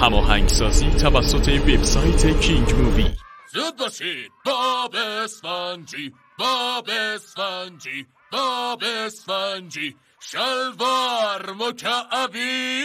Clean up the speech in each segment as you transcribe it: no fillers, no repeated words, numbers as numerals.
هماهنگسازی توسط وبسایت کینگ مووی. زود باشید باب اسفنجی، باب اسفنجی، باب اسفنجی، شلوار مکعبی.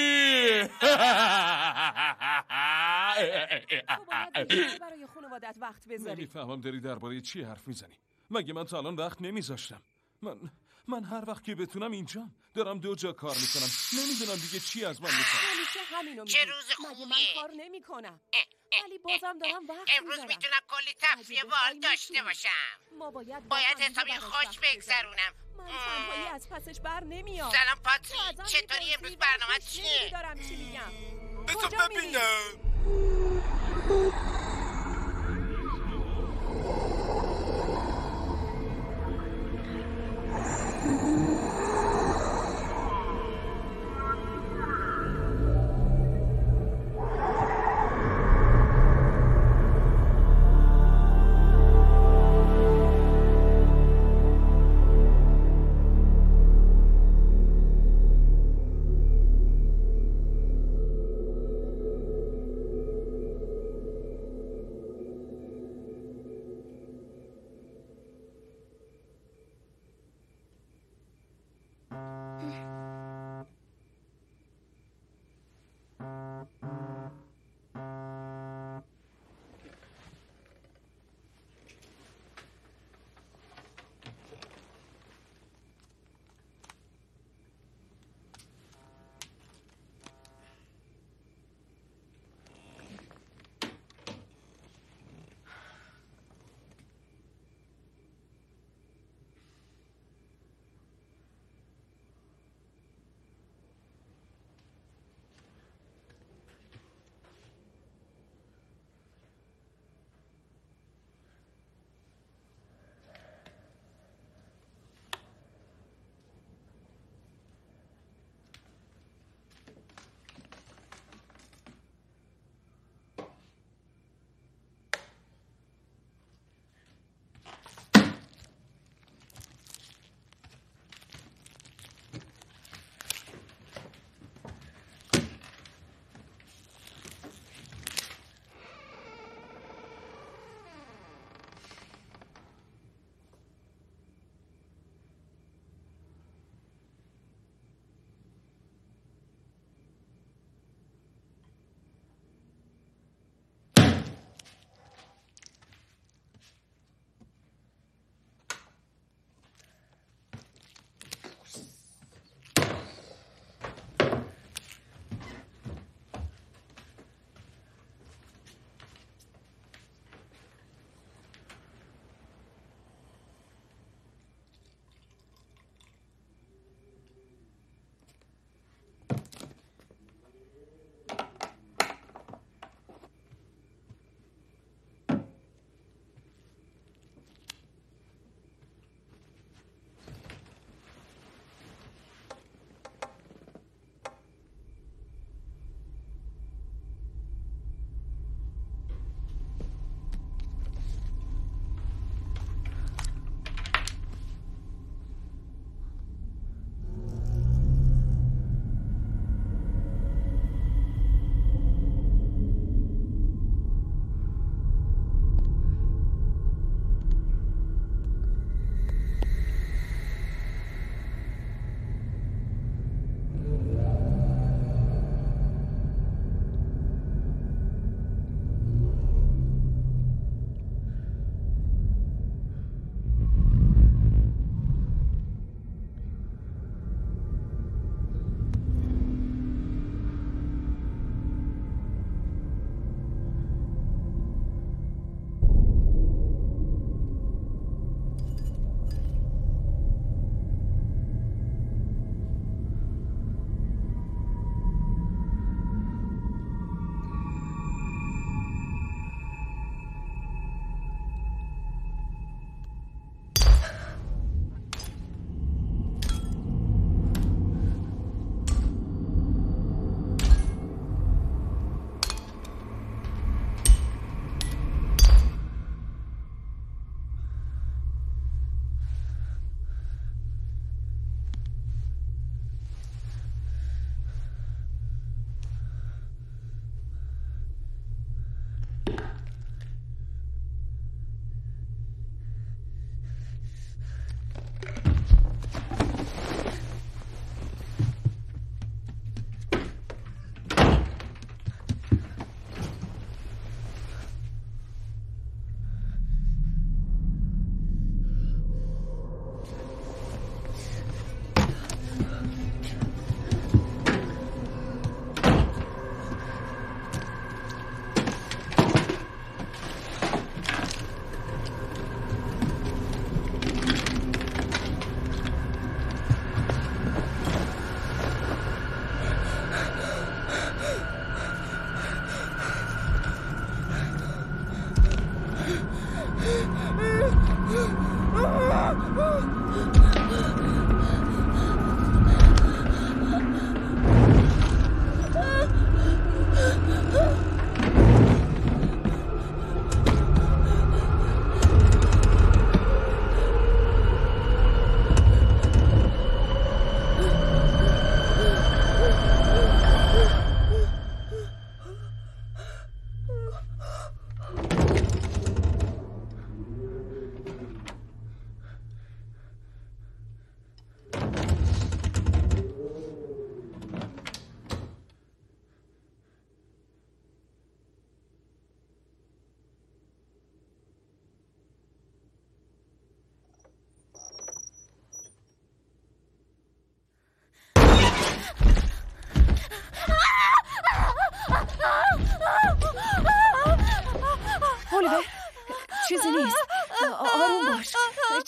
برای خانوادت وقت بذاری. نمیفهمم داری درباره چی حرف میزنی. مگه من تا الان وقت نمیذاشتم؟ من هر وقت که بتونم اینجام. دارم 2 جا کار میکنم. نمیدونم دیگه چی از من میخواد. همیشه همینو میگی. چه روز خوبیه. مگه من کار نمیکنم. ولی بازم دارم وقت امروز میتونم کلی تفریح بال داشته باشم. ما باید حسابی خوش بگذرونم. من تنهایی از پسش بر نمیام. سلام پاتری، چطوری امروز برنامه چیه؟ دارم چی میگم. بذار ببینم.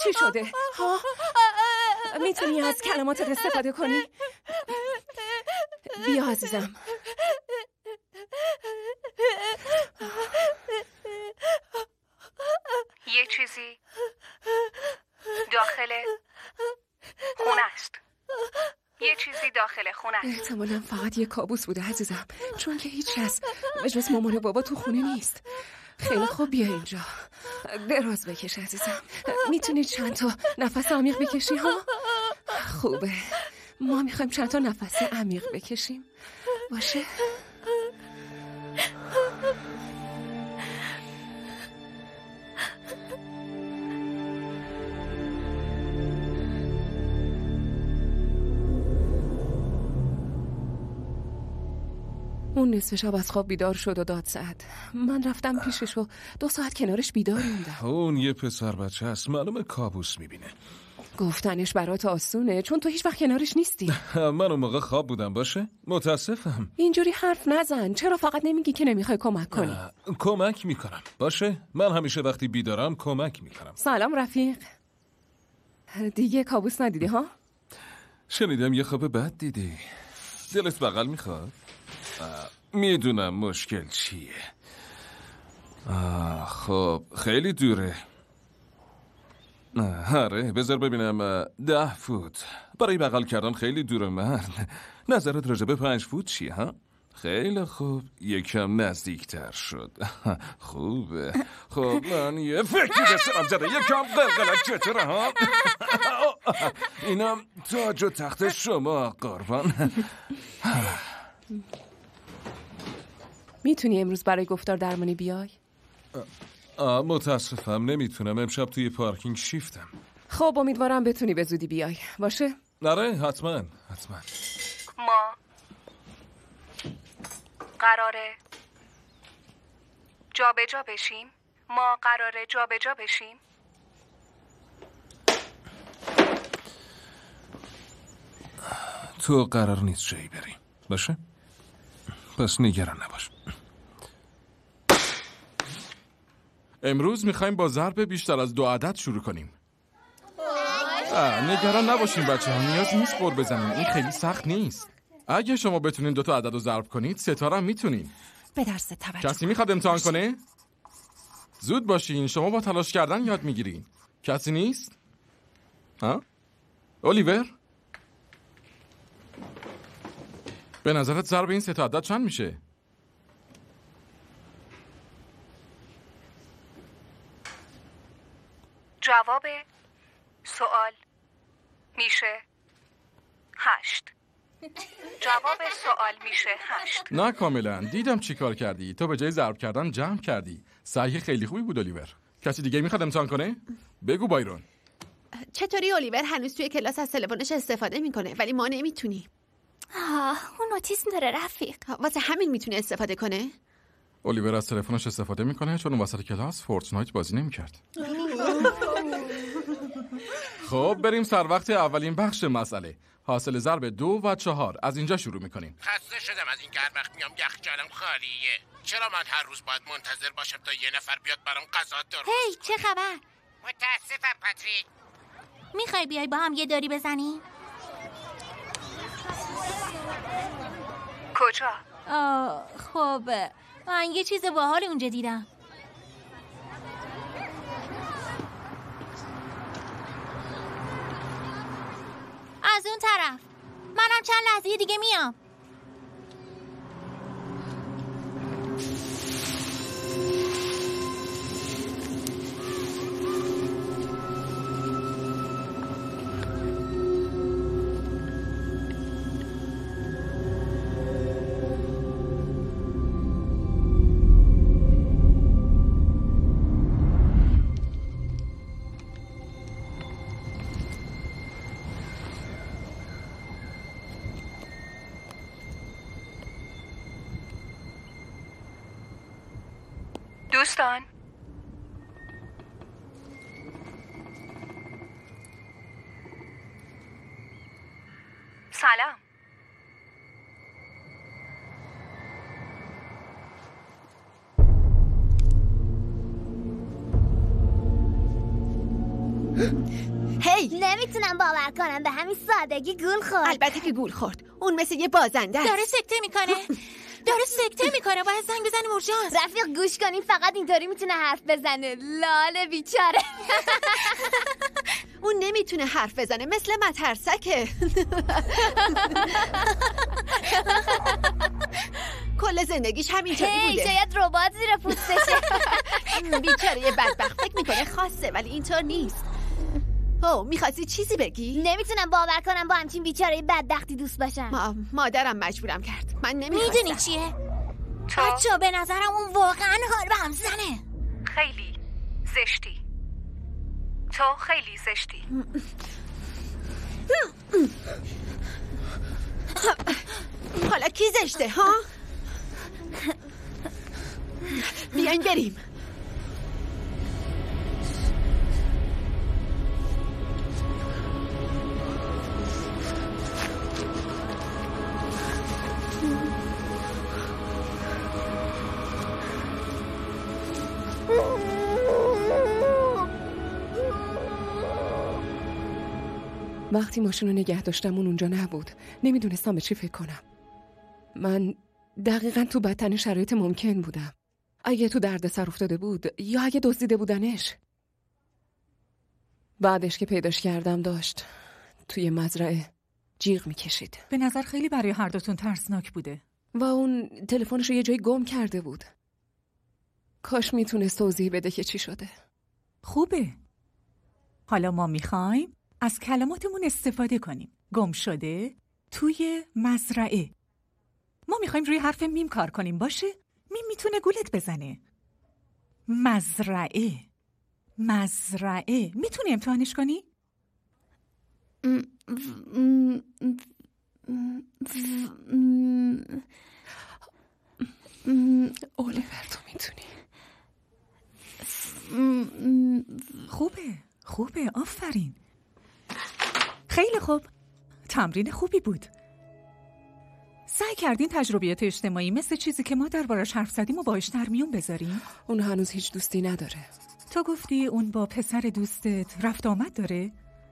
چی شده؟ ها؟ میتونی از کلماتت استفاده کنی؟ بیا عزیزم. یه چیزی داخل خونه است. یه چیزی داخل خونه است. احتمالاً فقط یه کابوس بوده عزیزم، چون که هیچ کس به جز مامان و بابا تو خونه نیست. خیلی خوب، بیا اینجا. دراز بکش عزیزم. میتونی چند تا نفس عمیق بکشی ها؟ خوبه. ما میخوایم چند تا نفس عمیق بکشیم. باشه؟ اون نصف شب از خواب بیدار شد و داد زد. من رفتم پیشش و 2 ساعت کنارش بیدار موندم. اون یه پسر بچه هست، معلومه کابوس میبینه. گفتنش برات آسونه چون تو هیچ وقت کنارش نیستی. من اون موقع خواب بودم. باشه؟ متاسفم. اینجوری حرف نزن. چرا فقط نمیگی که نمیخوای کمک کنی؟ کمک میکنم. باشه؟ من همیشه وقتی بیدارم کمک میکنم. سلام رفیق. دیگه کابوس ندیدی ها؟ شنیدم یه خواب بد دیدی. دلت بغل میخواد؟ میدونم مشکل چیه. خب خیلی دوره. آره بذار ببینم. 10 فوت. برای بغل کردن خیلی دوره مرد. نظرت راجع به 5 فوت چیه ها؟ خیلی خوب، یکم نزدیکتر شد. خوبه. خب من یه فکری دستم زده، یکم قلقلک چطوره ها؟ اینم تاج و تخت شما قربان. میتونی امروز برای گفتار درمانی بیای؟ متاسفم نمیتونم، امشب توی پارکینگ شیفتم. خب امیدوارم بتونی به زودی بیای. باشه؟ آره حتما. ما قراره جا به جا بشیم. تو قرار نیست جایی بری. باشه؟ پس نگران نباش. امروز میخوایم با ضرب بیشتر از 2 عدد شروع کنیم. نگران نباشین بچه ها، نیاز نیست قور بزنیم، این خیلی سخت نیست. اگه شما بتونین 2 تا عدد رو ضرب کنید، 3 تا هم میتونین. به درس توجه. کسی میخواد امتحان کنه؟ زود باشین، شما با تلاش کردن یاد میگیرین. کسی نیست؟ ها؟ الیور؟ به نظرت ضرب این 3 تا عدد چند میشه؟ جواب سوال میشه 8. نه کاملا. دیدم چی کار کردی. تو به جای ضرب کردن جمع کردی. سعی خیلی خوبی بود الیور. کسی دیگه میخواد امتحان کنه؟ بگو بایرون. چطوری الیور هنوز توی کلاس از تلفنش استفاده میکنه ولی ما نمیتونیم. اون اوتیسم داره رفیق. واسه همین میتونه استفاده کنه؟ الیور از تلفنش استفاده میکنه چون اون وسط کلاس فورتنایت بازی نمیکرد. خب بریم سر وقت اولین بخش مسئله. حاصل ضرب 2 و 4 از اینجا شروع میکنیم. خسته شدم از این که هر وقت میام یخچالم خالیه. چرا من هر روز باید منتظر باشم تا یه نفر بیاد برام غذا درست کنه؟ هی چه خبر؟ متاسفم پاتریک. میخوای بیای با هم یه داری بزنی؟ کجا؟ خب من یه چیز باحال اونجا دیدم. از اون طرف. منم چند لحظه دیگه میام. دوستان سلام. چی؟ نمیتونم باور کنم به همین سادگی گول خورد. البته که گول خورد. اون مثل یه بازنده است. داره سکته میکنه. باید زنگ بزنیم اورژانس. رفیق گوش کنین، فقط اینطوری میتونه حرف بزنه. لاله بیچاره. اون نمیتونه حرف بزنه، مثل مترسکه. کل زندگیش همینطوری بوده. شاید ربات زیر پوستشه. بیچاره یه بدبخت فکر میکنه خاصه ولی اینطور نیست. میخواستی چیزی بگی؟ نمیتونم باور کنم با همچین بیچاره بدبختی دوست باشم. مادرم مجبورم کرد. من نمیخواستم. میدونی چیه؟ بچه به نظرم اون واقعا حال به هم زنه. خیلی زشتی. تو خیلی زشتی. حالا کی زشته ها؟ بیاین بریم. وقتی ماشین رو نگه داشتم اون اونجا نبود. نمیدونستم به چی فکر کنم. من دقیقاً تو بدترین شرایط ممکن بودم. اگه تو دردسر افتاده بود یا اگه دزدیده بودنش. بعدش که پیداش کردم داشت توی مزرعه جیغ میکشید. به نظر خیلی برای هر دوتون ترسناک بوده. و اون تلفنش رو یه جای گم کرده بود. کاش میتونست توضیح بده که چی شده. خوبه. حالا ما میخوایم از کلماتمون استفاده کنیم. گم شده توی مزرعه. ما میخوایم روی حرف میم کار کنیم. باشه؟ میم میتونه گولت بزنه. مزرعه. میتونی امتحانش کنی؟ اولیور تو میتونی. خوبه آفرین. خیلی خوب. تمرین خوبی بود. سعی کردین تجربیات اجتماعی مثل چیزی که ما دربارش حرف زدیم و باهاش در میون بذاریم؟ اون هنوز هیچ دوستی نداره. تو گفتی اون با پسر دوستت رفت آمد داره؟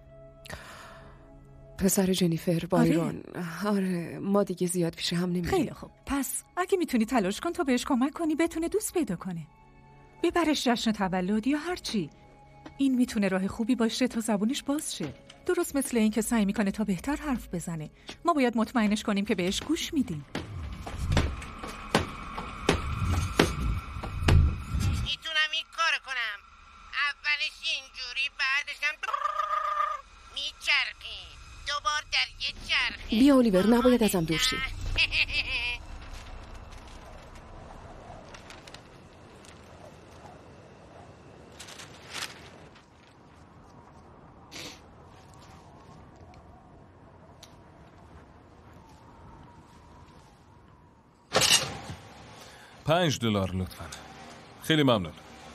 پسر جنیفر بایرون. آره ما دیگه زیاد پیش هم نمیریم. خیلی خوب. پس اگه میتونی تلاش کن تا بهش کمک کنی بتونه دوست پیدا کنه. ببرش جشن تولد یا هر چی. این میتونه راه خوبی باشه تا زبونش باز شه. درست مثل این که سعی میکنه تا بهتر حرف بزنه. ما باید مطمئنش کنیم که بهش گوش میدیم. میتونم این کار کنم. اولش اینجوری بعدشم میچرخی. دوبار در یه چرخی. بیا اولیور نباید ازم دور شی. $5 لطفاً. خیلی ممنون.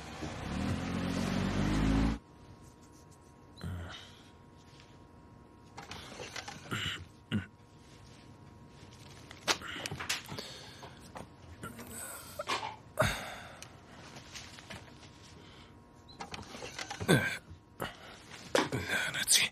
لعنتی.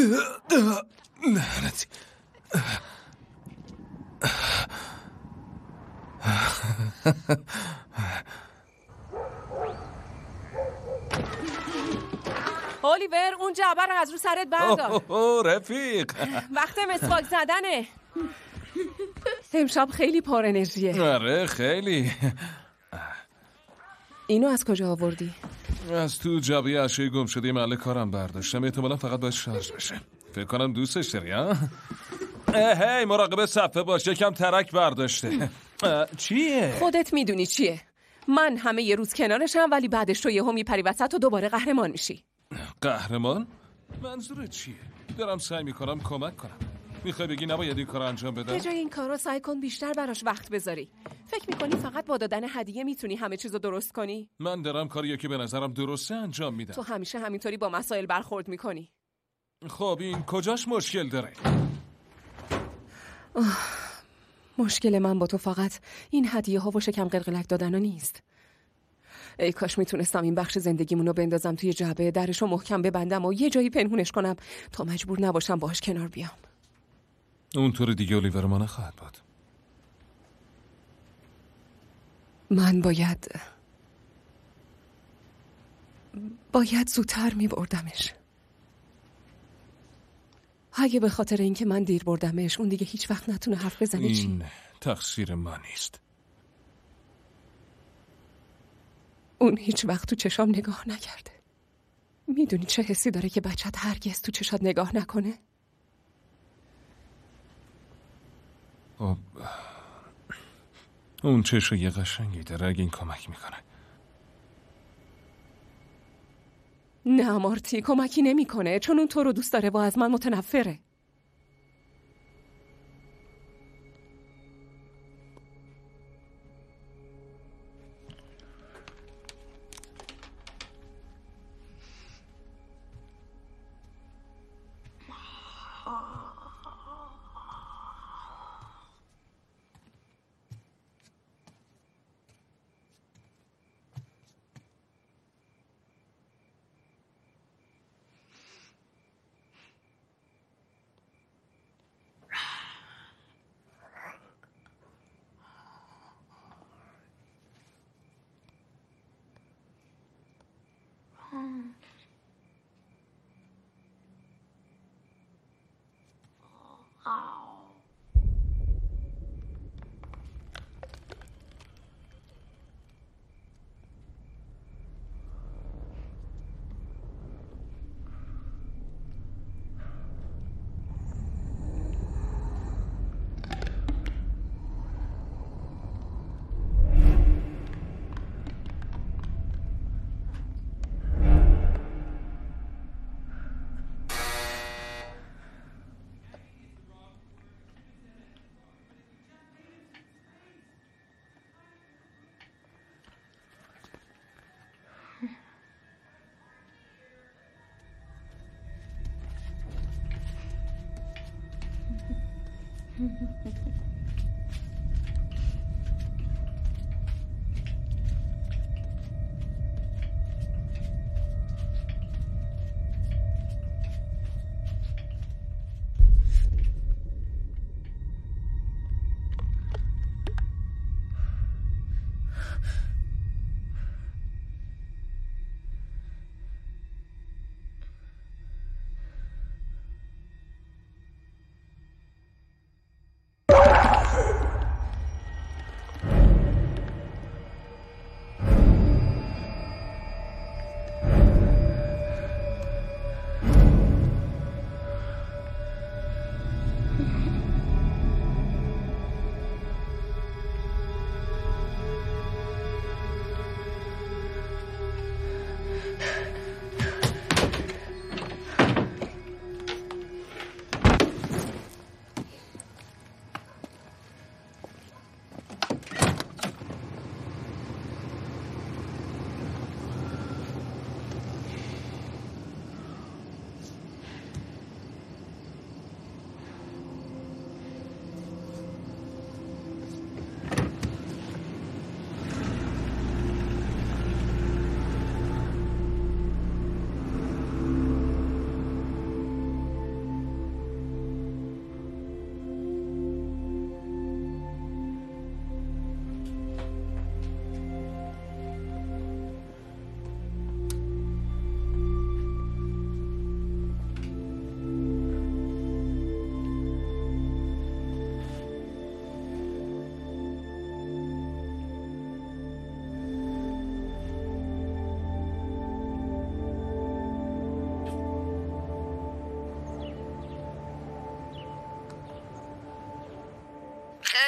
لعنتی. الیور اون جعبه رو از رو سرت بردار. رفیق وقت مسواک زدنه. امشب خیلی پر انرژیه. آره خیلی. اینو از کجا آوردی؟ از تو جعبه اشیاء گم شده محل کارم برداشتم. احتمالا فقط باید شارژ بشه. فکر کنم دوستش داری ها؟ هی مراقب صفحه باش، یکم ترک برداشته. چیه؟ خودت میدونی چیه. من همه یه روز کنارشم ولی بعدش تو یهو میپری وسط و دوباره قهرمان میشی. قهرمان؟ منظورت چیه؟ دارم سعی میکنم کمک کنم. میخوای بگی نباید این کار انجام بدم؟ به جای این کارو سعی کن بیشتر براش وقت بذاری. فکر میکنی فقط با دادن هدیه میتونی همه چیزو درست کنی؟ من دارم کاریو که به نظرم درسته انجام میدم. تو همیشه همینطوری با مسائل برخورد میکنی. خب این کجاش مشکل داره؟ مشکل من با تو فقط این هدیه ها و شکم قلقلک دادن نیست. ای کاش میتونستم این بخش زندگیمونو بندازم توی جعبه، درشو محکم ببندم و یه جایی پنهونش کنم تا مجبور نباشم باهاش کنار بیام. اونطور دیگه الیور ما نخواهد بود. من باید زودتر میبردمش. اگه به خاطر اینکه من دیر بردمش اون دیگه هیچ وقت نتونه حرف بزنه چی؟ این تقصیر من نیست. اون هیچ وقت تو چشام نگاه نکرده. میدونی چه حسی داره که بچت هرگز تو چشات نگاه نکنه؟ خب اون چشای قشنگی داره، اگه این کمک میکنه. نه مارتی کمکی نمیکنه، چون اون تو رو دوست داره و از من متنفره.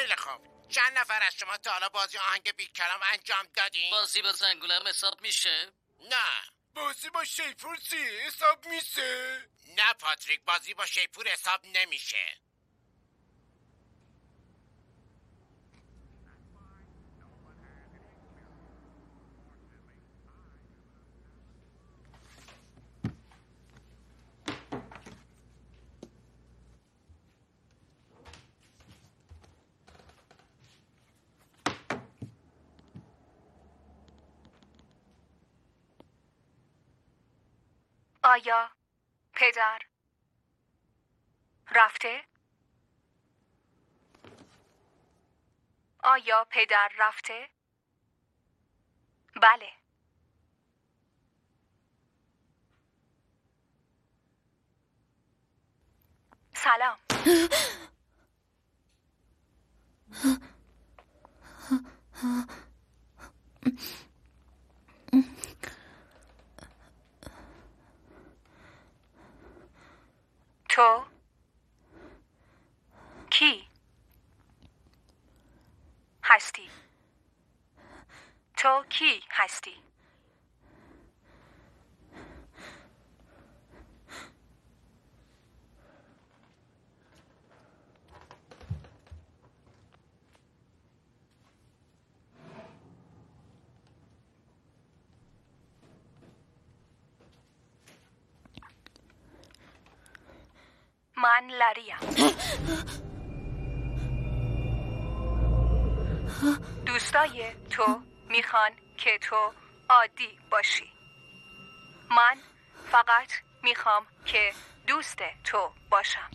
خیلی خوب. چند نفر از شما تا حالا بازی آهنگ بیکلام انجام دادین؟ بازی با زنگولم حساب میشه؟ نه. بازی با شیپور چی حساب میشه؟ نه پاتریک، بازی با شیپور حساب نمیشه. آیا پدر رفته؟ آیا پدر رفته؟ بله. سلام. تو کی هستی؟ تو کی هستی؟ من لریم. دوستای تو میخوان که تو عادی باشی. من فقط میخوام که دوست تو باشم.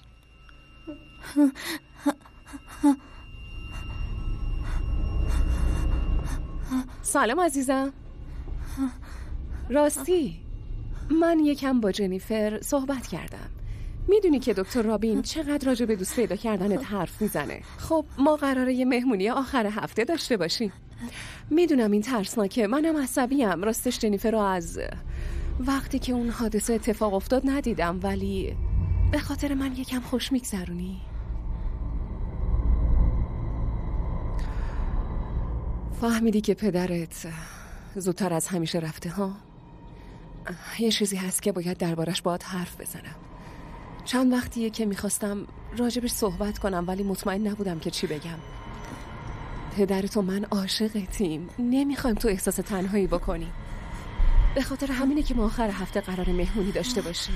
سلام عزیزم. راستی من یکم با جنیفر صحبت کردم. میدونی که دکتر رابین چقدر راجع به دوست پیدا کردنت حرف میزنه. خب ما قراره یه مهمونی آخر هفته داشته باشیم. میدونم این ترسناکه، منم عصبیم. راستش جنیفر رو از وقتی که اون حادثه اتفاق افتاد ندیدم، ولی به خاطر من یکم خوش میگذرونی. فهمیدی که پدرت زودتر از همیشه رفته ها؟ یه چیزی هست که باید دربارش باهات حرف بزنم. چند وقتیه که میخواستم راجبش صحبت کنم ولی مطمئن نبودم که چی بگم. پدرت و من عاشقتیم، نمیخوایم تو احساس تنهایی بکنی. به خاطر همینه که ما آخر هفته قرار مهمونی داشته باشیم.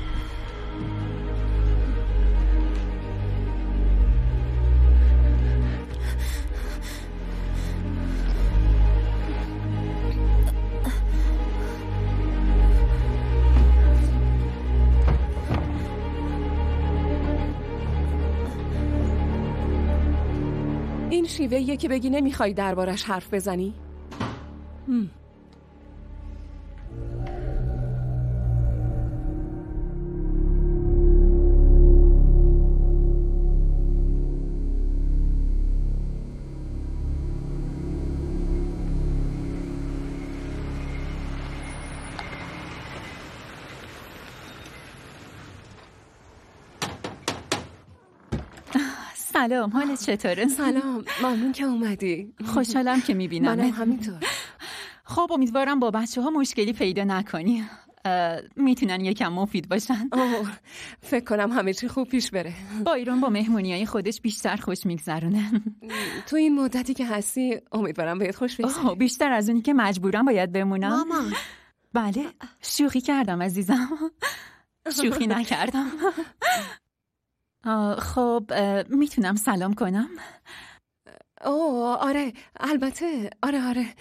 این شیوهیه که بگی نمیخوای دربارش حرف بزنی؟ سلام، حالت چطوره؟ سلام، ممنون که اومدی. خوشحالم که میبینم. منم همینطور. خب امیدوارم با بچه‌ها مشکلی پیدا نکنی. میتونن یکم مفید باشن. فکر کنم همه چی خوب پیش بره. بایرون با مهمونیای خودش بیشتر خوش میگذرونه. تو این مدتی که هستی امیدوارم بهت خوش بگذره. بیشتر از اونی که مجبورم باید بمونم. مامان. بله، شوخی کردم عزیزم. شوخی نکردم. خب میتونم سلام کنم؟ آره البته. آره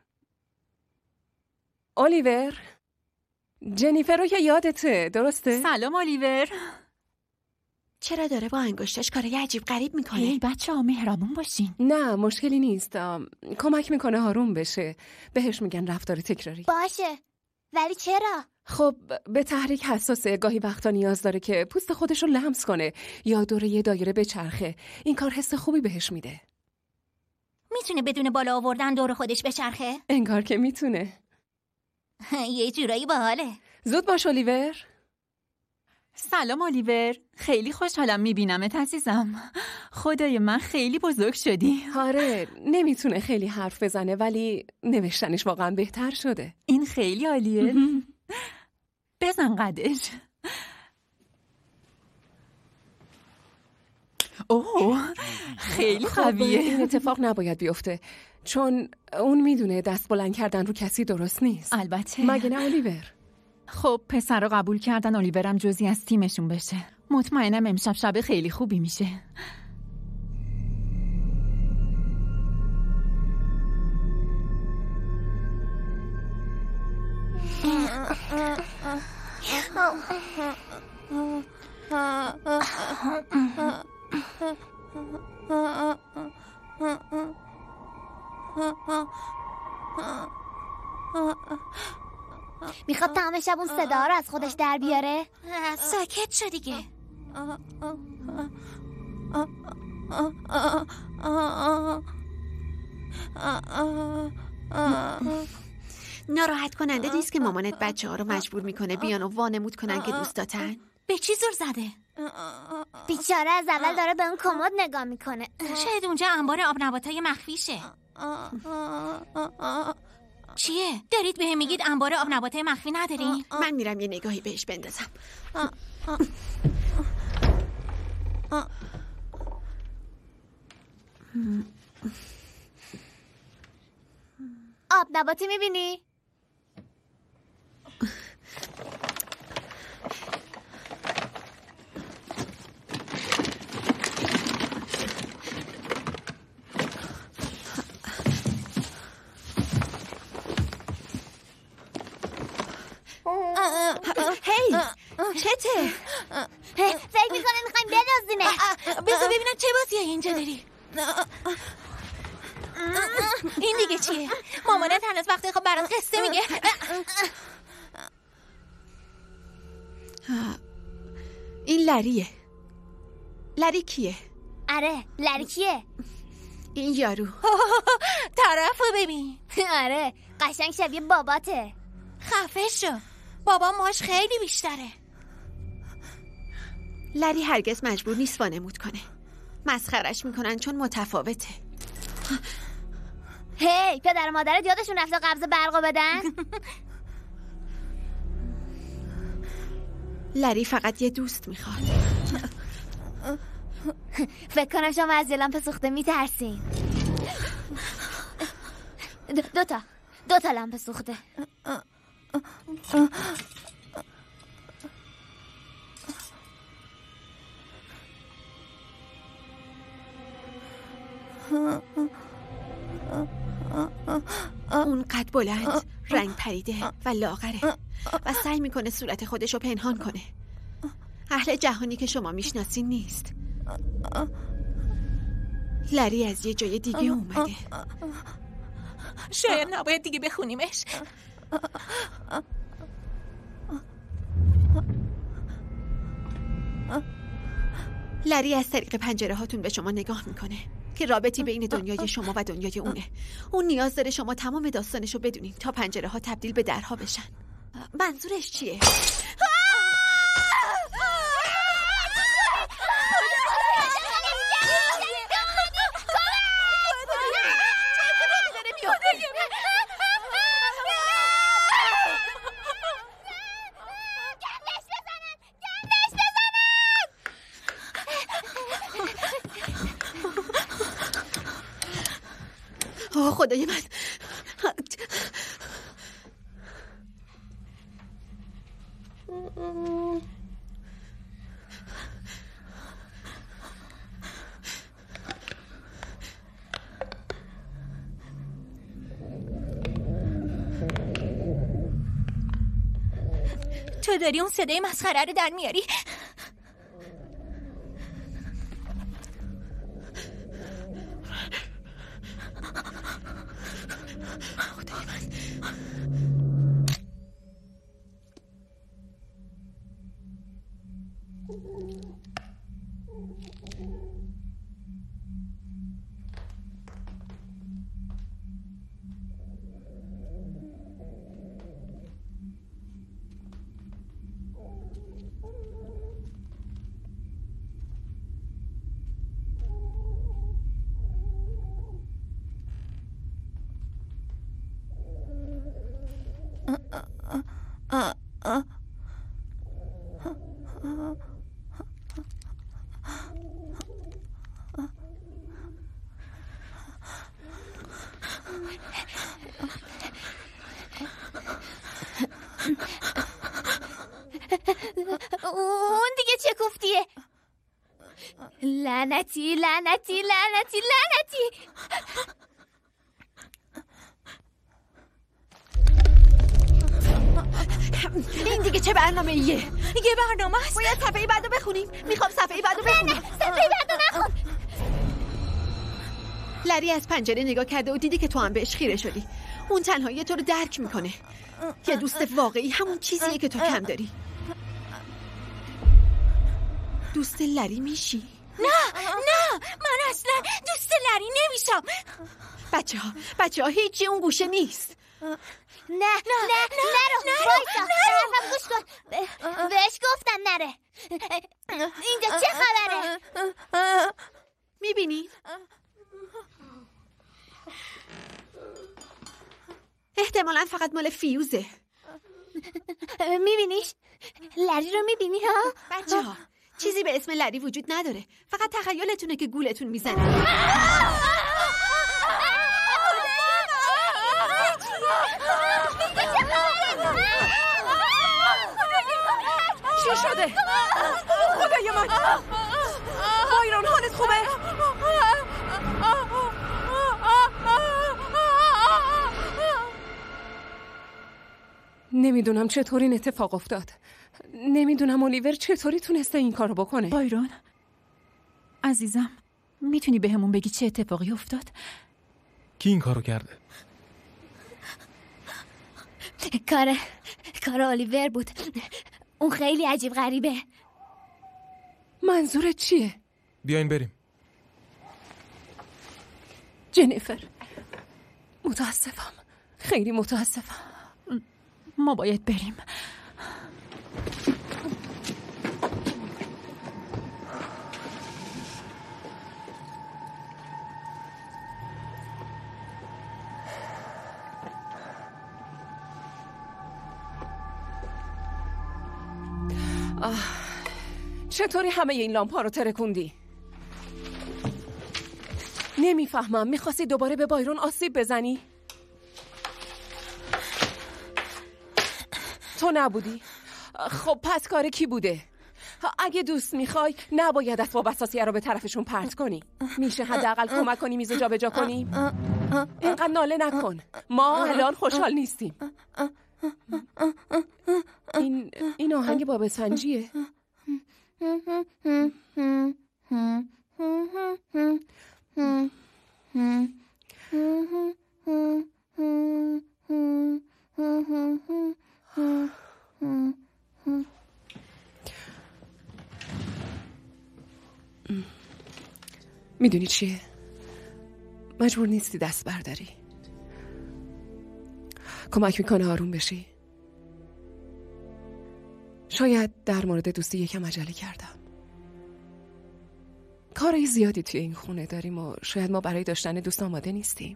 الیور، جنیفر رو که یادته درسته؟ سلام الیور. چرا داره با انگشتش کارای عجیب غریب میکنه؟ هی بچه‌ها مهربون باشین. نه مشکلی نیست، کمک میکنه آروم بشه. بهش میگن رفتار تکراری. باشه، ولی چرا؟ خب به تحریک حساسه، گاهی وقتا نیاز داره که پوست خودش رو لمس کنه یا دور یه دایره بچرخه. این کار حس خوبی بهش میده. میتونه بدون بالا آوردن دور خودش بچرخه؟ انگار که میتونه. یه جورایی باحاله. زود باش الیور. سلام الیور، خیلی خوشحالم میبینمت عزیزم. خدای من خیلی بزرگ شدی. آره، نمیتونه خیلی حرف بزنه ولی نوشتنش واقعا بهتر شده. این خیلی عالیه. بزن قدش. اوه، خیلی قویه. این اتفاق نباید بیفته چون اون میدونه دست بلند کردن رو کسی درست نیست. البته. مگه نه الیور؟ خب پسر رو قبول کردن الیورم جزئی از تیمشون بشه. مطمئنم امشب شب خیلی خوبی میشه. میخواد تمام شب اون صدا رو از خودش در بیاره؟ ساکت شو دیگه. ناراحت کننده نیست که مامانت بچه ها رو مجبور میکنه بیان و وانمود کنن که دوستاتن؟ به چی زور زده؟ بیچاره از اول داره به اون کمد نگاه میکنه. شاید اونجا انبار آب نباتای مخفیشه. چیه؟ دارید به هم میگید انبار آب نباتای مخفی ندارین؟ من میرم یه نگاهی بهش بندازم. آب نباتی میبینی؟ هی چته؟ فکر میکنه میخوایم بدازینه. بذار ببینم چه بازیه اینجا داری. این دیگه چیه؟ مامانت هنوز وقتی خب برات قصه میگه. این لریه. لری کیه؟ آره لری کیه؟ این یارو. طرفو ببین. آره قشنگ شبیه باباته. خفه شو، بابا ماش خیلی بیشتره. لری هرگز مجبور نیست وانمود کنه. مسخرش میکنن چون متفاوته. هی پدر و مادرت یادشون رفته قبض برقو بدن؟ لری فقط یه دوست میخواد. فکر کنم شما از یه لامپ سوخته میترسین. دو تا لامپ سوخته. اون قد بلند، رنگ پریده و لاغره و سعی میکنه صورت خودشو پنهان کنه. اهل جهانی که شما میشناسین نیست. لری از یه جای دیگه اومده. شاید نباید دیگه بخونیمش. لری از طریق پنجره هاتون به شما نگاه میکنه که رابطی بین دنیای شما و دنیای اونه. اون نیاز داره شما تمام داستانشو بدونین تا پنجره ها تبدیل به درها بشن. منظورش چیه؟ خدای من. تو داری اون صدای مسخره رو در میاری؟ اون دیگه چه کوفتیه؟ لعنتی لعنتی لعنتی لعنتی. این دیگه چه برنامه ایه؟ یه برنامه است. باید صفحه بعدو بخونیم. میخوام صفحه بعدو بخونم. نه صفحه بعدو نخون. لری از پنجره نگاه کرده و دیدی که تو هم بهش خیره شدی. اون تنهایی تو رو درک میکنه. یه دوست واقعی همون چیزیه که تو کم داری. دوست لری میشی؟ نه من اصلا دوست لری نمیشم. بچه ها هیچی اون گوشه نیست. نه وایسا حرفم گوش کن. بهش گفتم نره. اینجا چه خبره؟ میبینی؟ احتمالاً فقط مال فیوزه. میبینیش؟ لری رو میبینی ها؟ بچه ها چیزی به اسم لری وجود نداره. فقط تخیلتونه که گولتون میزنه. چی شده؟ خدای من بایرون حالت خوبه؟ نمیدونم چطور این اتفاق افتاد. نمیدونم الیور چطوری تونسته این کارو بکنه. بایرون عزیزم میتونی به همون بگی چه اتفاقی افتاد؟ کی این کارو کرده؟ کار الیور بود. اون خیلی عجیب غریبه. منظورت چیه؟ بیاین بریم. جنیفر متاسفم، خیلی متاسفم. ما باید بریم. چطوری همه این لامپا رو ترکوندی؟ نمیفهمم. میخواستی دوباره به بایرون آسیب بزنی؟ تو نبودی؟ خب پس کار کی بوده؟ اگه دوست میخوای نباید اسباب اساسیه رو به طرفشون پرت کنی. میشه حداقل کمک کنی میز جا به جا کنیم؟ اینقدر ناله نکن. ما الان خوشحال نیستیم. این آهنگ باب سنجیه. میدونی چیه؟ مجبور نیستی دست برداری. کمک میکنه آروم بشی. شاید در مورد دوستی یکم عجله کردم. کارهای زیادی توی این خونه داریم و شاید ما برای داشتن دوست آماده نیستیم.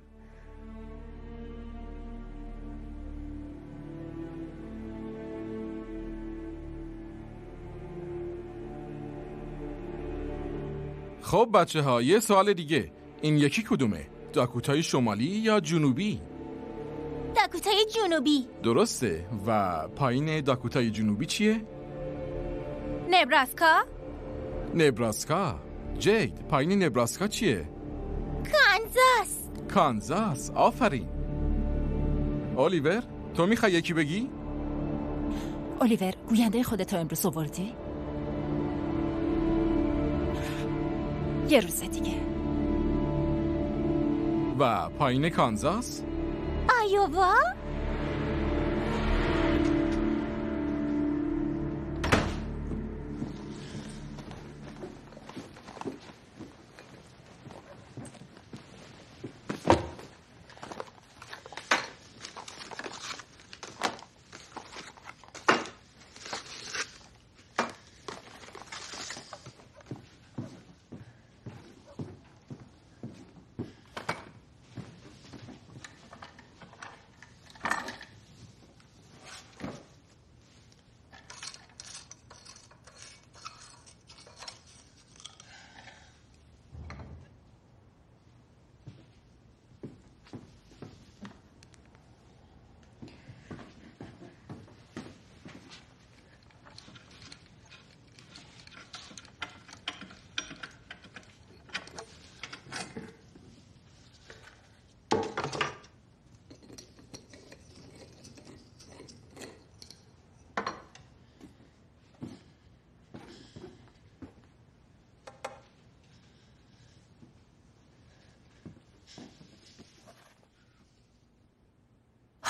خب بچه ها یه سوال دیگه. این یکی کدومه؟ داکوتای شمالی یا جنوبی؟ داکوتای جنوبی. درسته. و پایین داکوتای جنوبی چیه؟ نبراسکا. نبراسکا. جید پایین نبراسکا چیه؟ کانزاس. کانزاس. آفرین. الیور تو میخوای یکی بگی؟ الیور گوینده خودت تا امروز آوردی؟ یه روز دیگه. و پایین کانزاس؟ آیووا؟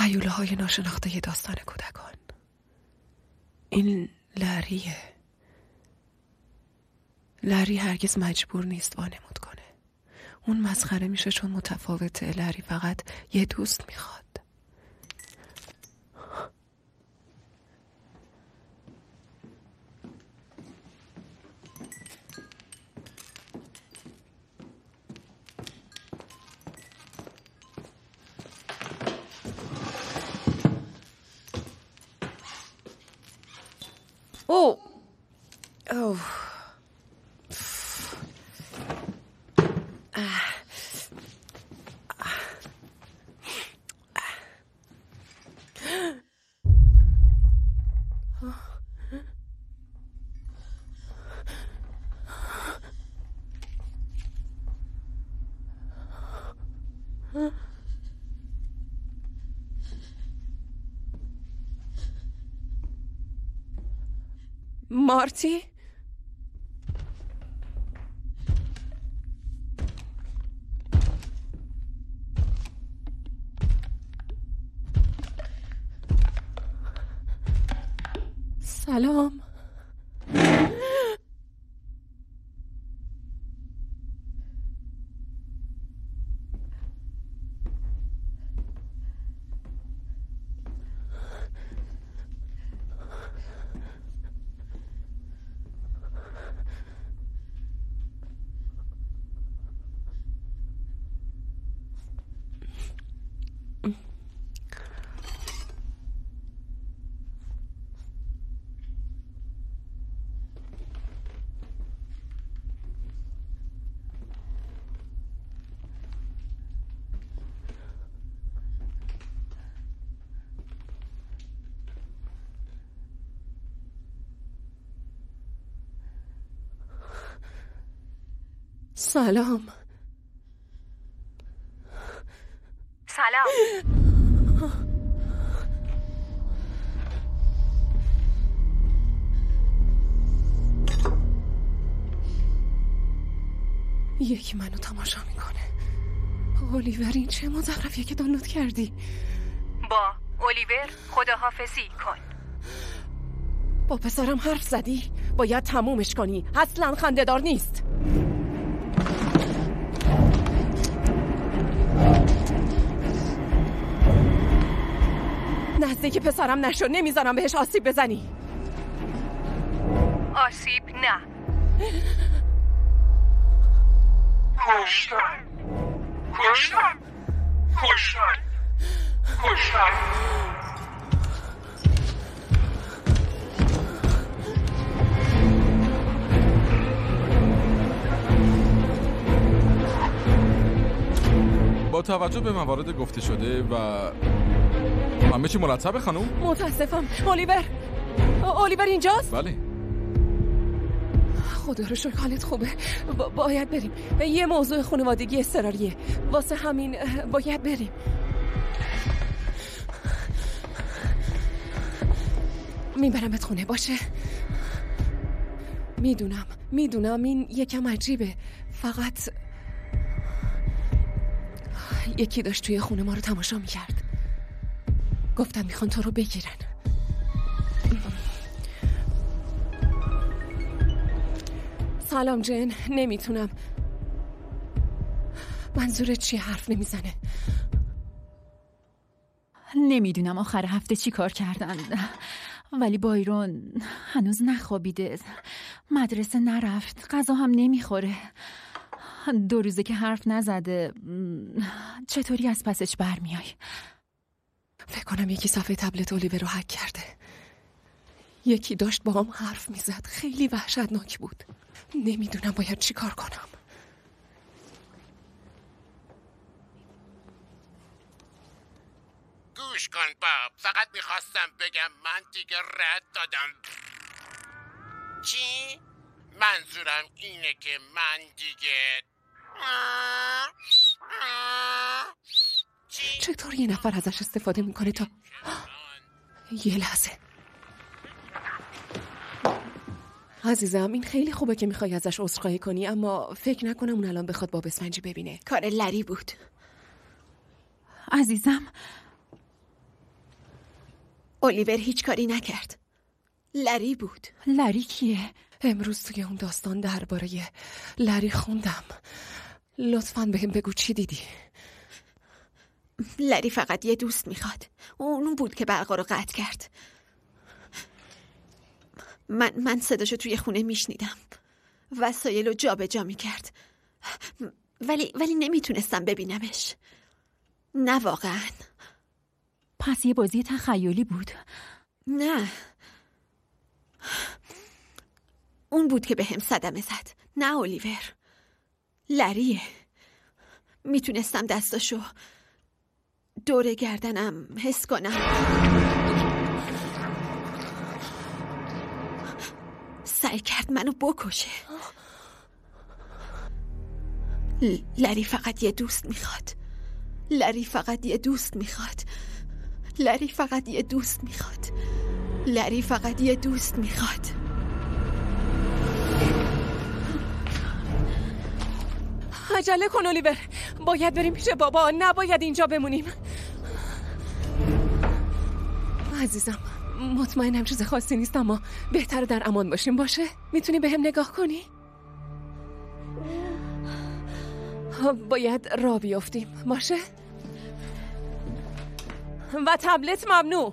هیوله های ناشناخته داستان کودکان. این لریه. لری هرگز مجبور نیست وانمود کنه. اون مسخره میشه چون متفاوته. لری فقط یه دوست میخواد. اوه مارتی؟ سلام. سلام. سلام. یکی منو تماشا میکنه. الیور، این چه مزخرفیه که دانلود کردی؟ با الیور خداحافظی کن. با پسرم حرف زدی؟ باید تمومش کنی. اصلا خنده‌دار نیست. نزدیک پسرم نشو. نمیذارم بهش آسیب بزنی. آسیب نه. کشتن. کشتن. کشتن. کشتن. با توجه به موارد گفته شده و همه چی مرتبه خانم؟ متاسفم. الیور اینجاست؟ بله. خدا رو شکر حالت خوبه. باید بریم. یه موضوع خانوادگی اضطراریه. واسه همین باید بریم. میبرمت خونه باشه؟ میدونم این یکم عجیبه. فقط یکی داشت توی خونه ما رو تماشا میکرد. گفتم میخوان تو رو بگیرن. سلام جن. نمیتونم. منظورت چی؟ حرف نمیزنه. نمیدونم آخر هفته چی کار کردن، ولی بایرون هنوز نخوابیده، مدرسه نرفت، غذا هم نمیخوره. 2 روزه که حرف نزده. چطوری از پسش برمیای؟ فکر کنم یکی صفحه تبلت الیور رو هک کرده. یکی داشت با هم حرف میزد. خیلی وحشتناک بود. نمیدونم باید چی کار کنم. گوش کن باب، فقط میخواستم بگم من دیگه رد دادم. چی؟ منظورم اینه که من دیگه چطور یه نفر ازش استفاده میکنه تا یه لحظه. عزیزم این خیلی خوبه که میخوای ازش عذرخواهی کنی، اما فکر نکنم اون الان بخواد باب اسفنجی ببینه. کار لری بود. عزیزم الیور هیچ کاری نکرد. لری بود. لری کیه؟ امروز توی اون داستان درباره لری خوندم. لطفاً بهم بگو چی دیدی؟ لری فقط یه دوست میخواد. اون بود که برقا رو قطع کرد. من صداشو توی خونه میشنیدم. وسایل رو جا به جا میکرد. ولی نمیتونستم ببینمش. نه واقعا. پس یه بازی تخیلی بود؟ نه، اون بود که به هم صدمه زد. نه الیور، لریه. میتونستم دستاشو دور گردنم حس کنم. سعی کرد منو بکشه. لری فقط یه دوست میخواد. لری فقط یه دوست میخواد. لری فقط یه دوست میخواد. لری فقط یه دوست میخواد. عجله کن الیور، باید بریم پیش بابا، نباید اینجا بمونیم. عزیزم مطمئنم چیز خاصی نیست، اما بهتره در امان باشیم. باشه؟ میتونی به هم نگاه کنی؟ باید راه بیافتیم. باشه؟ و تبلت ممنوع.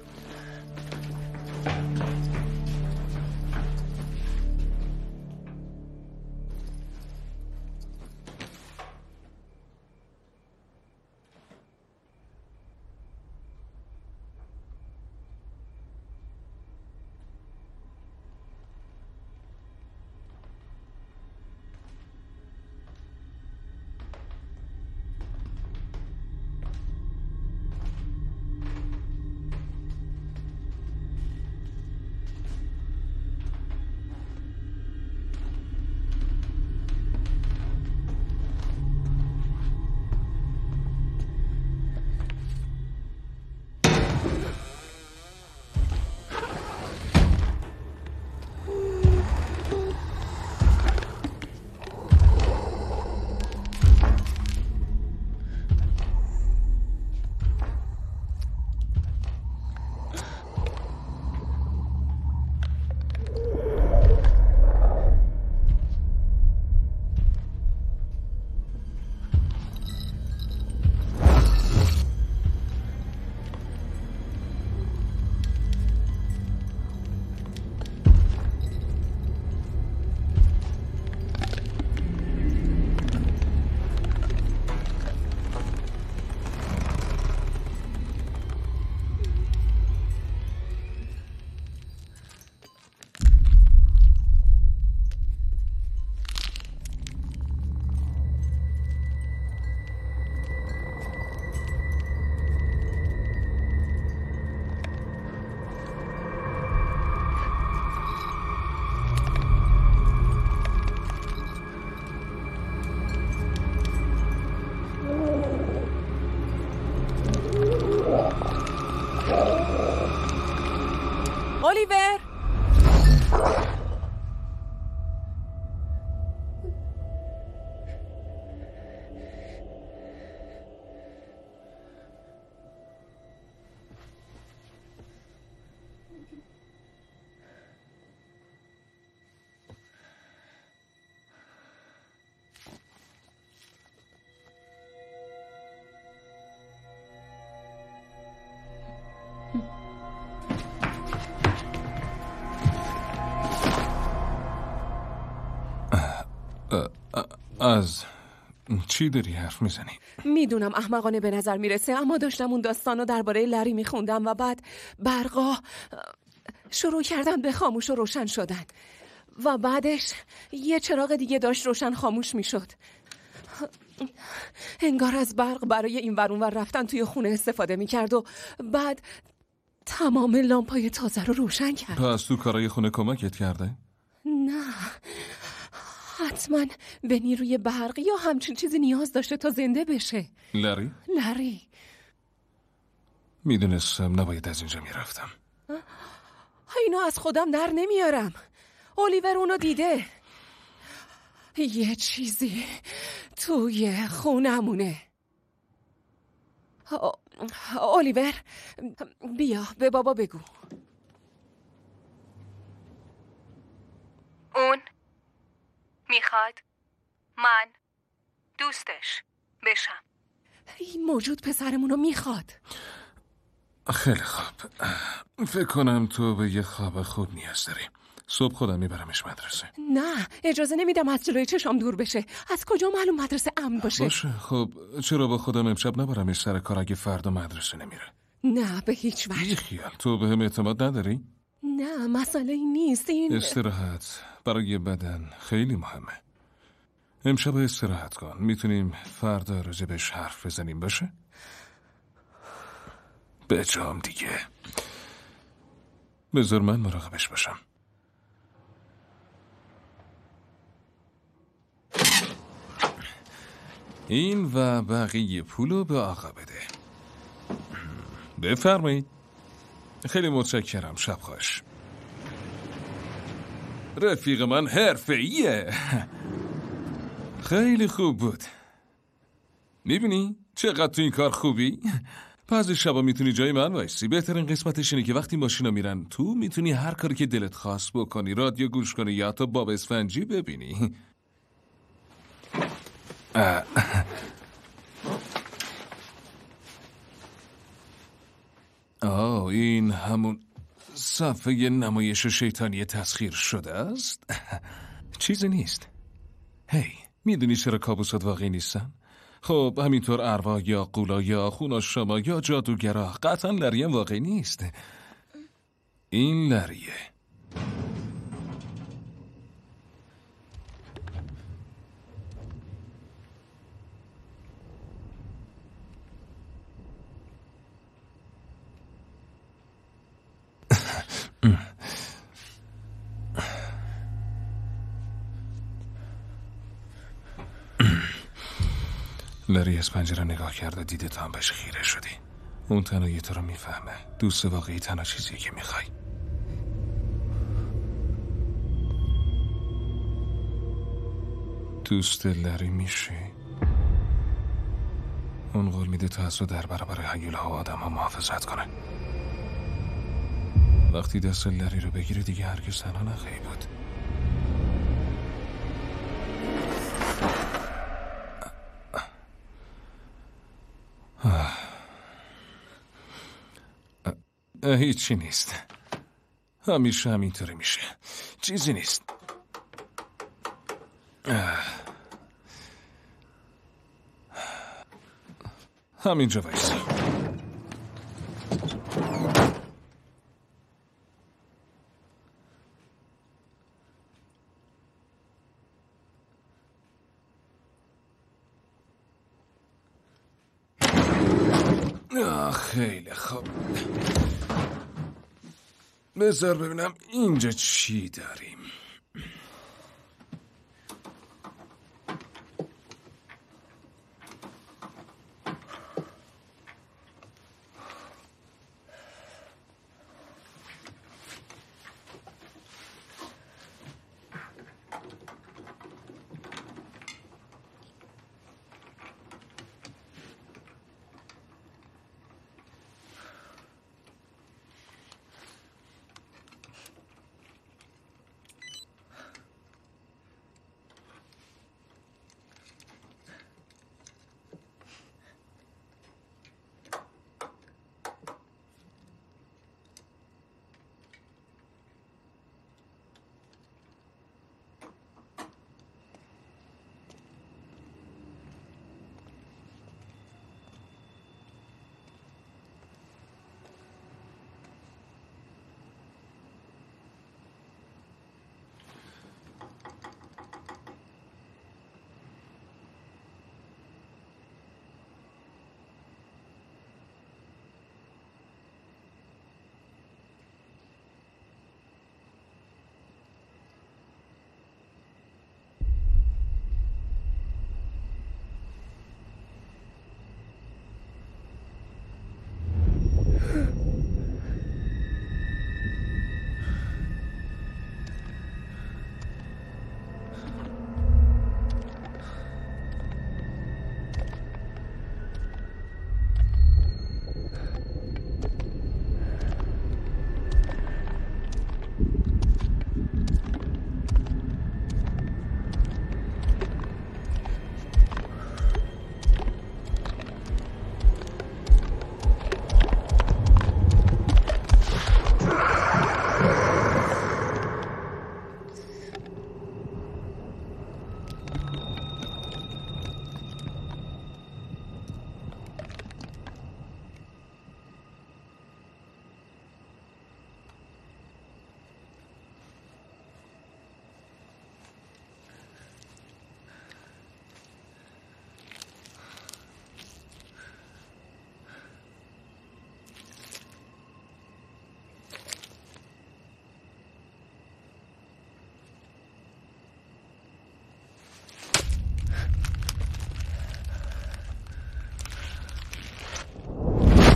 الیور! از چی داری حرف میزنی؟ میدونم احمقانه به نظر میرسه، اما داشتم اون داستانو درباره لری میخوندم و بعد برقا شروع کردن به خاموش و روشن شدن و بعدش یه چراغ دیگه داشت روشن خاموش میشد. انگار از برق برای این ور اون ور رفتن توی خونه استفاده میکرد و بعد تمام لامپای تازه رو روشن کرد. پس تو کارای خونه کمکت کرده؟ نه، حتما به نیروی برق یا همچین چیزی نیاز داشته تا زنده بشه. لری میدونستم نباید از اینجا میرفتم. اینو از خودم در نمیارم. الیور اونو دیده. یه چیزی توی خونمونه. الیور بیا به بابا بگو. اون میخواد من دوستش بشم. این موجود پسرمونو میخواد. خیلی خوب. فکر کنم تو به یه خواب خوب نیاز داری. صبح خودم میبرمش مدرسه. نه اجازه نمیدم از جلوی چشام دور بشه. از کجا معلوم مدرسه امن باشه؟ باشه خب چرا با خودم امشب نبرمش سر کار اگه فردا مدرسه نمیره؟ نه به هیچ وجه. بیخیال. تو به هم اعتماد نداری؟ نه مسئله این نیست. این استراحت برای بدن خیلی مهمه. امشب استراحت کن. میتونیم فردا راجبش حرف بزنیم باشه؟ به جام دیگه. بذار من مراقبش باشم. این و بقیه پولو به آقا بده. بفرمایید. خیلی متشکرم. شب خوش. رفیق من حرفه‌ایه. خیلی خوب بود. میبینی چقدر تو این کار خوبی؟ بعضی شبا میتونی جای من وایسی. بهترین قسمتش اینه که وقتی ماشینا میرن تو میتونی هر کاری که دلت خواست بکنی. رادیو گوش کنی یا حتی باب اسفنجی ببینی. این همون صفحه نمایش شیطانی تسخیر شده است؟ چیزی نیست. هی میدونی چرا کابوسات واقعی نیستن؟ خب همینطور ارواح یا قولا یا خونا شما یا جادوگرا. قطعا لری هم واقعی نیست. این لریه. لری از پنجره نگاه کرده دیده تا هم بهش خیره شدی. اون تنها تو رو میفهمه. دوست واقعی تنها چیزیه که میخوای. دوست لری میشی؟ اون قول میده تا از تو در برابر هیوله ها و آدم ها محافظت کنه. وقتی دست لری رو بگیره دیگه هرگز تنها نخواهی بود. هیچی نیست. همیشه همینطوری میشه. چیزی نیست. همینجا وایسا. خیلی خوب. بذار ببینم اینجا چی داریم.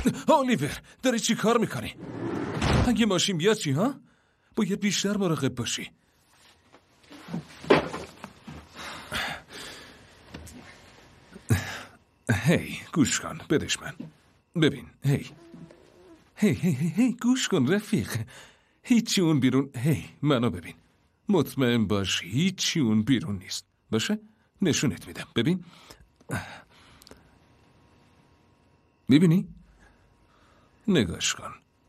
الیور داری چی کار میکنی؟ اگه ماشین بیاد چی ها؟ باید بیشتر مراقب باشی. هی گوش کن بدش من. ببین هی گوش کن رفیق. هیچی اون بیرون. هی منو ببین. مطمئن باش هیچی اون بیرون نیست. باشه؟ نشونت میدم. ببین. میبینی؟ نگاش کن.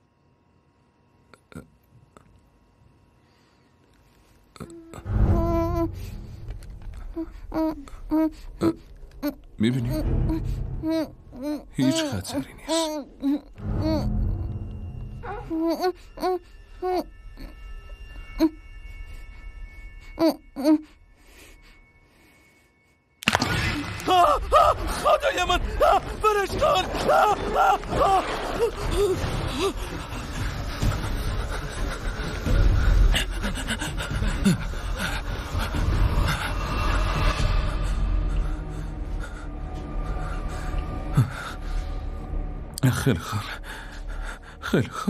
میبینی؟ هیچ خطری نیست. خدای من برش کن. خیلی خوب خیلی خوب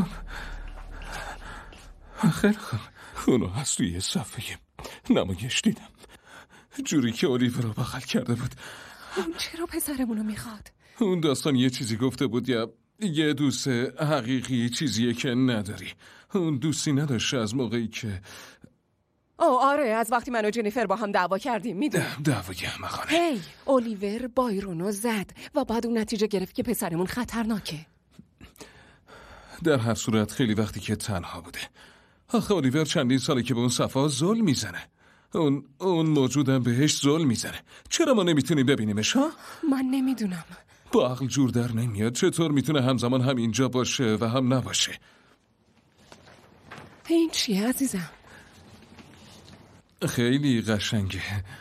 خیلی خوب. اونو از توی صفحه نمایش دیدم، جوری که الیور رو بغل کرده بود. اون چرا پسرمونو میخواد؟ اون داستان یه چیزی گفته بود یا یه دوست حقیقی چیزیه که نداری. اون دوستی نداشت از موقعی که آره از وقتی من و جنیفر با هم دعوا کردیم. میدونم دعوای احمقانه. هی الیور بایرونو زد و بعد اون نتیجه گرفت که پسرمون خطرناکه. در هر صورت خیلی وقتی که تنها بوده. آخه الیور چندین ساله که به اون صفا ظلم میزنه. اون موجودم بهش ظلم میزنه. چرا ما نمیتونیم ببینیمش ها؟ من نمیدونم. با عقل جور در نمیاد. چطور میتونه همزمان هم اینجا باشه و هم نباشه؟ این چیه عزیزم؟ خیلی قشنگه.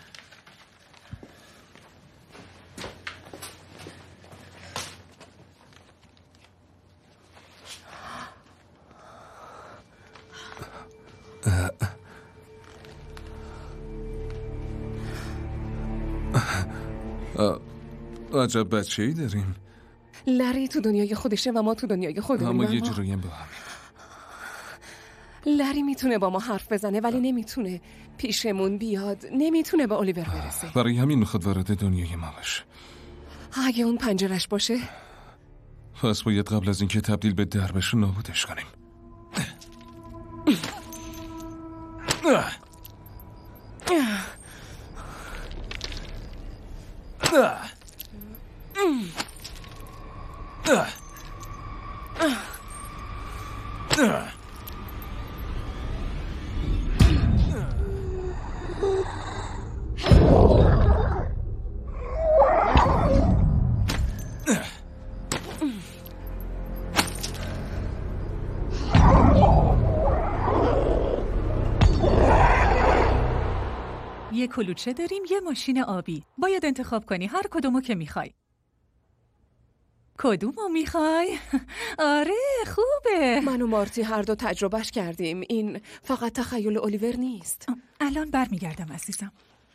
عجب بچه‌ای داریم. لری تو دنیای خودشه و ما تو دنیای خودمون. اما یه جورایی با هم. لری میتونه با ما حرف بزنه ولی نمیتونه پیشمون بیاد. نمیتونه به الیور برسه. برای همین میخواد وارد دنیای ما بشه. اگه اون پنجرش باشه پس باید قبل از اینکه تبدیل به در بشه نابودش کنیم. یه کلوچه داریم، یه ماشین آبی. باید انتخاب کنی هر کدومو که میخوای. کدومو میخوای؟ آره خوبه. من و مارتی هر دو تجربهش کردیم. این فقط تخیل الیور نیست. الان برمیگردم عزیزم.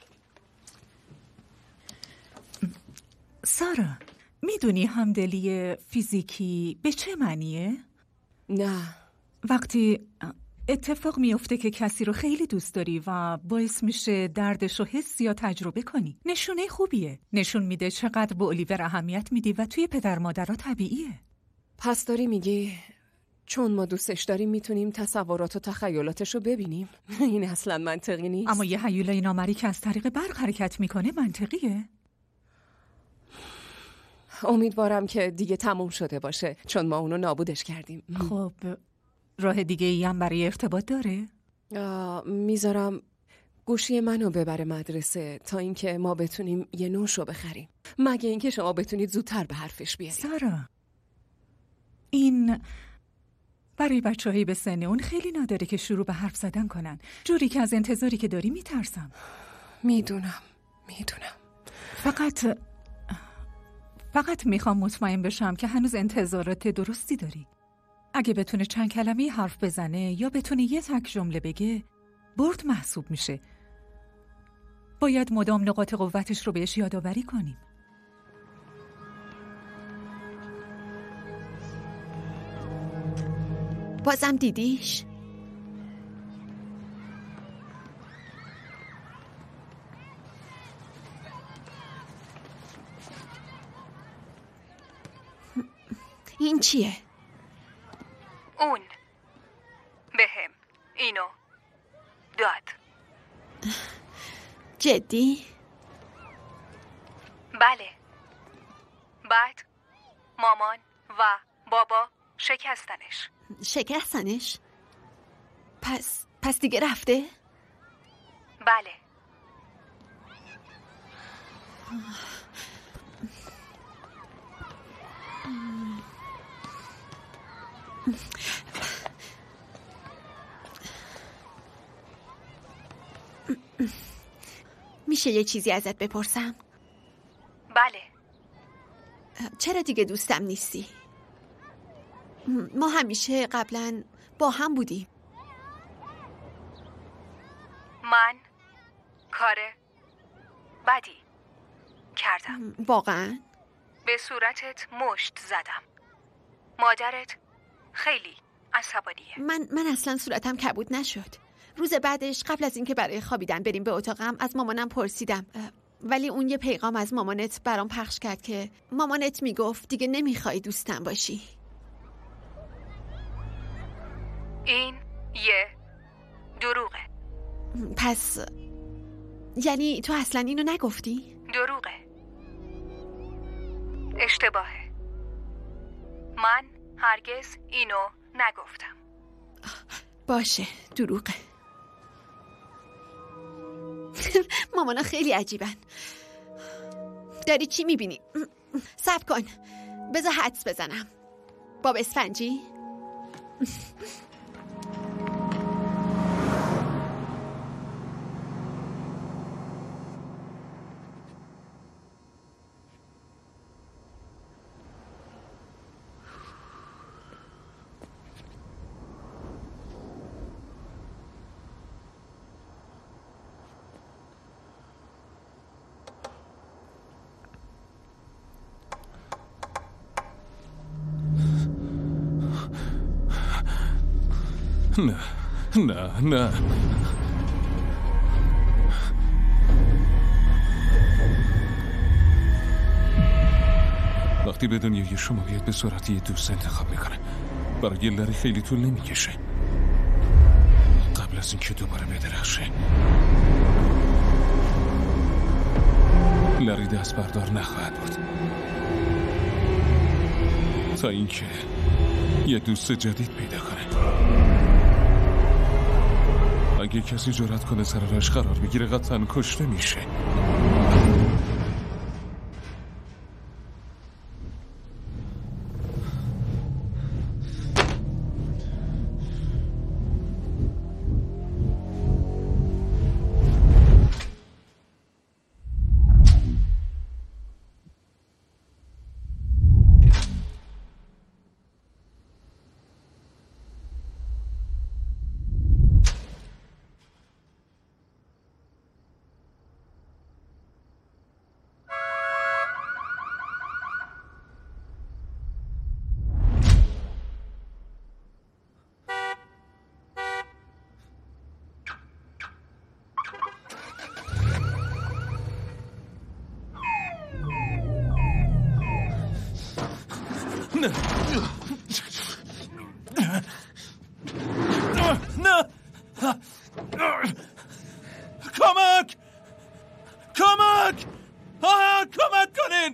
سارا، میدونی همدلی فیزیکی به چه معنیه؟ نه. وقتی اتفاق میفته که کسی رو خیلی دوست داری و باعث میشه دردش رو حس یا تجربه کنی. نشونه خوبیه. نشون میده چقدر به الیور اهمیت میدی و توی پدر مادرها طبیعیه. پس داری میگی چون ما دوستش داریم میتونیم تصورات و تخیلاتش رو ببینیم؟ این اصلا منطقی نیست. اما یه هیولای نامری که از طریق برق حرکت میکنه منطقیه. امیدوارم که دیگه تموم شده باشه چون ما اونو نابودش کردیم. خب راه دیگه ای هم برای ارتباط داره؟ میذارم گوشی منو ببره مدرسه تا اینکه ما بتونیم یه نوشو بخریم. مگه اینکه شما بتونید زودتر به حرفش بیارید. سارا، این برای بچه‌هایی به سن اون خیلی نادره که شروع به حرف زدن کنن. جوری که از انتظاری که داری میترسم. میدونم. فقط میخوام مطمئن بشم که هنوز انتظارات درستی داری. اگه بتونه چند کلمه حرف بزنه یا بتونه یه تک جمله بگه برد محسوب میشه. باید مدام نقاط قوتش رو بهش یادآوری کنیم. بازم دیدیش؟ این چیه؟ اون بهم اینو داد. جدی؟ بله. بعد مامان و بابا شکستنش. شکستنش؟ پس دیگه رفته؟ بله. میشه یه چیزی ازت بپرسم؟ بله. چرا دیگه دوستم نیستی؟ ما همیشه قبلا با هم بودیم. من کار بدی کردم. واقعا؟ به صورتت مشت زدم. مادرت خیلی عصبانیه. من اصلا صورتم کبود نشد. روز بعدش قبل از اینکه برای خوابیدن بریم به اتاقم از مامانم پرسیدم، ولی اون یه پیغام از مامانت برام پخش کرد که مامانت میگفت دیگه نمیخوای دوستم باشی. این یه دروغه. پس یعنی تو اصلا اینو نگفتی؟ دروغه. اشتباهه. من هرگز اینو نگفتم. باشه، دروغه. مامانا خیلی عجیبن. داری چی میبینی؟ صبر کن، بذار حدس بزنم. باب اسفنجی؟ نه وقتی به دنیای شما بیاد به صورت یه دوست انتخاب میکنه. برای لری خیلی طول نمیکشه قبل از اینکه دوباره بدرخشه. لری دست بردار نخواهد بود تا اینکه یه دوست جدید پیدا کنه. اگه کسی جرأت کنه سر راهش قرار بگیره قطعاً کشته میشه. نه کمک کمک کنین.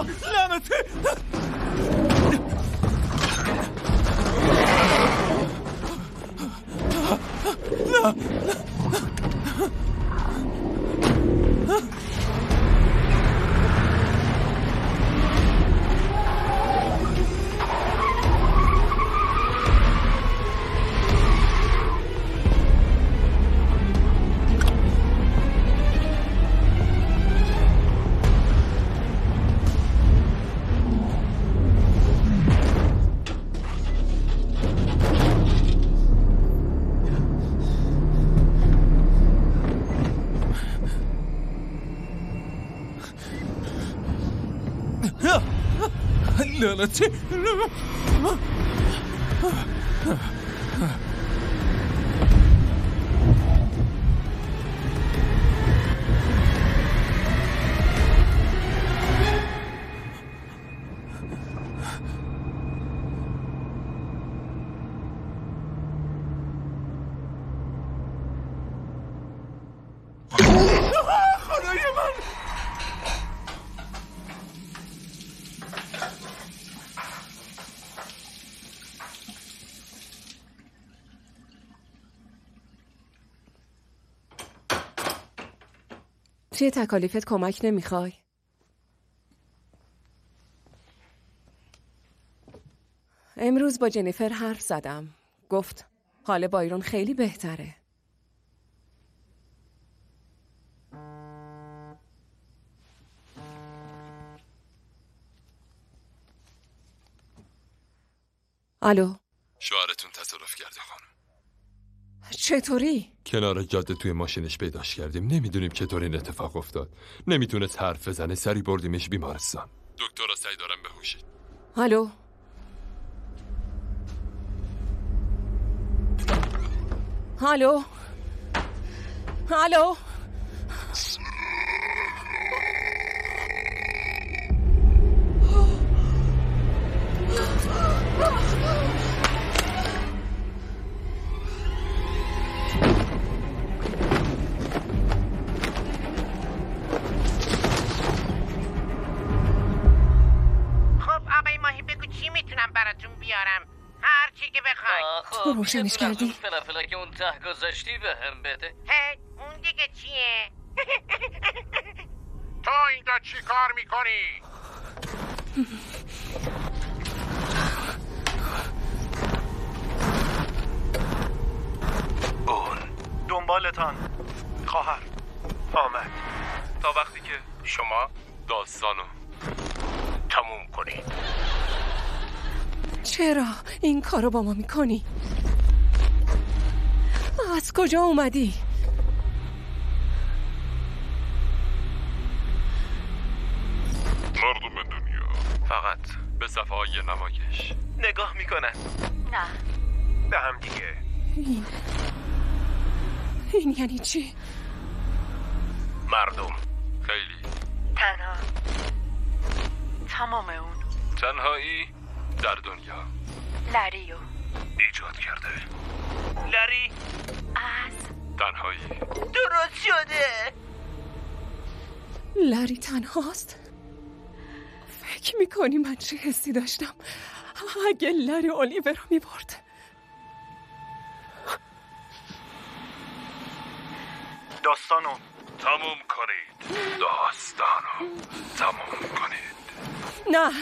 لعنتی. نه. لعنتی. خدای من. توی تکالیفت کمک نمیخوای؟ امروز با جنیفر حرف زدم. گفت حال بایرون خیلی بهتره. الو. شوهرتون تصادف کرده خانم. چطوری؟ کنار جاده توی ماشینش پیداش کردیم. نمیدونیم چطور این اتفاق افتاد. نمیتونست حرف بزنه. سری بردیمش بیمارستان. دکترها سعی دارن بهوشید. الو. الو. الو. براتون بیارم هر چی که بخوای. تو روشنش کردی؟ فلافل اون ته گذاشتی به هم بده. هی اون دیگه چیه؟ تو اینجا چی کار میکنی؟ اون دنبالتان خواهر آمد تا وقتی که شما داستانو تموم کنید. چرا این کارو با ما میکنی؟ از کجا اومدی؟ مردم دنیا فقط به صفحه های نمایش نگاه میکنن. نه به هم دیگه. این یعنی چی؟ مردم خیلی تنها. تمام اون تنهایی در دنیا لریو ایجاد کرده. لری از تنهایی درست شده. لری تنهاست؟ فکر میکنی من چه حسی داشتم اگه لری الیور رو میبرد؟ داستانو تموم کنید. داستانو تموم کنید. نه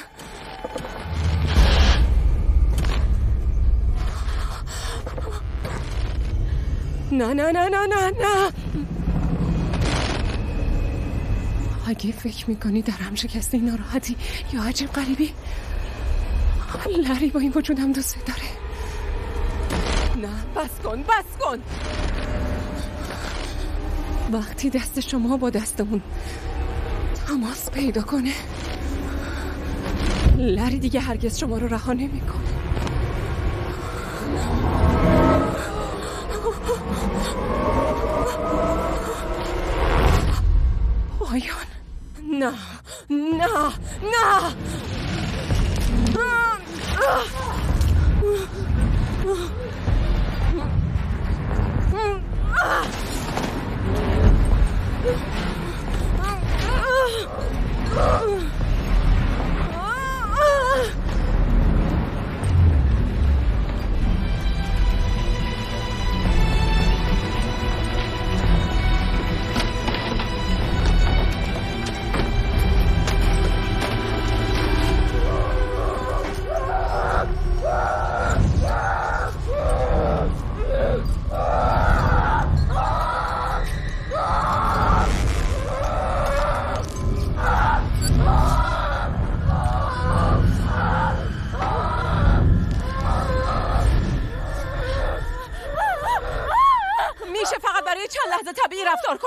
نه نه نه نه نه نه. اگه فکر میکنی درم شکسته ناراحتی یا عجیب غریبی، لری با این وجودم دوست داره. نه بس کن بس کن. وقتی دست شما با دستمون تماس پیدا کنه، لری دیگه هرگز شما رو رها نمیکنه. پایان. نه نه نه.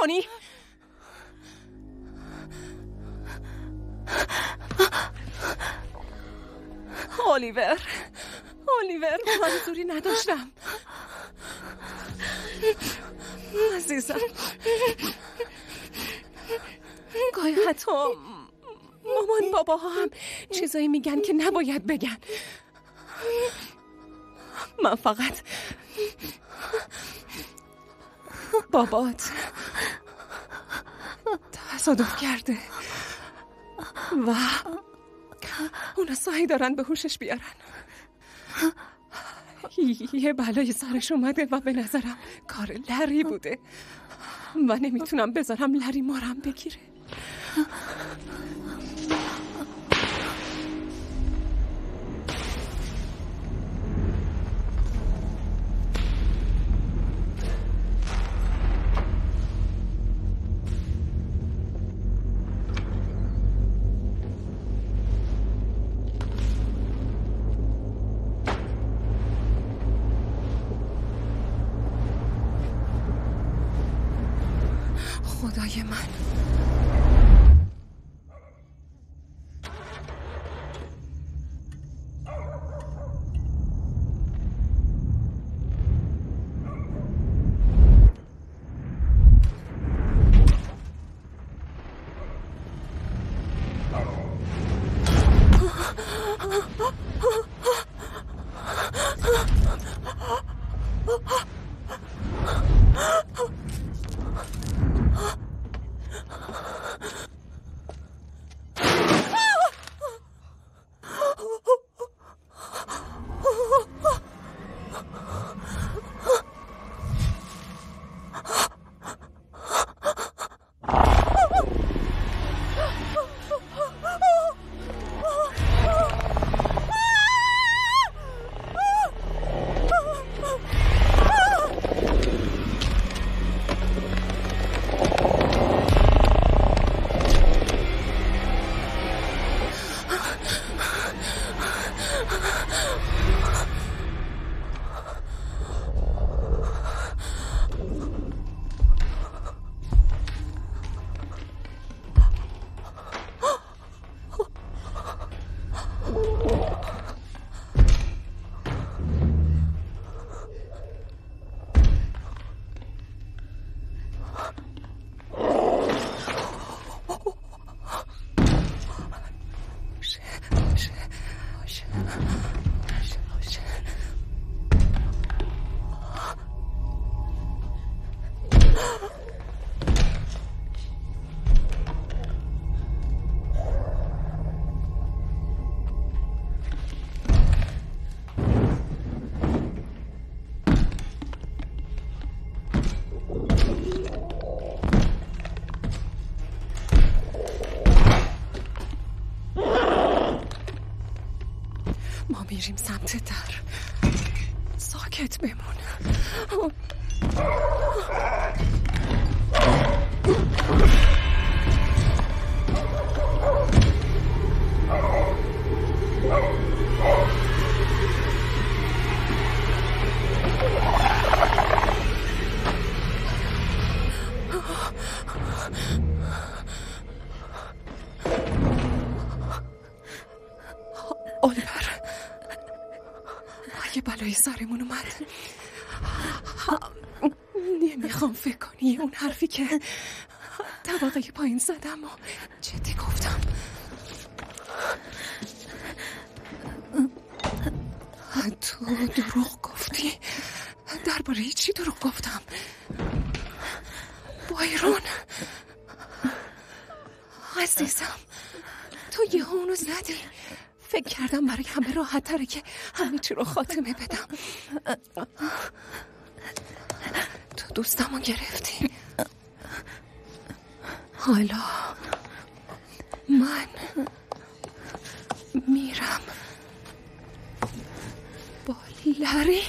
کنی؟ الیور منظوری نداشتم عزیزم. گاهی حتی مامان بابا هم چیزایی میگن که نباید بگن. من فقط بابات تصادف کرده و اونا سعی دارن به هوشش بیارن. یه بلای سرش اومده و به نظرم کار لری بوده و نمیتونم بذارم لری مارم بگیره. خدای من. ما میریم سمت در. ساکت بمون. الیور، یه بلایی سرمون اومد. نمیخوام فکر کنی اون حرفی که طبقه پایین زدم و جدی گفتم. تو دروغ گفتی. درباره چی دروغ گفتم؟ بایرون عزیزم، تو یه اونو زدی. فکر کردم برای همه راحت تره که همه چی رو خاتمه بدم. تو دوستمو گرفتی. حالا من میرم با لری.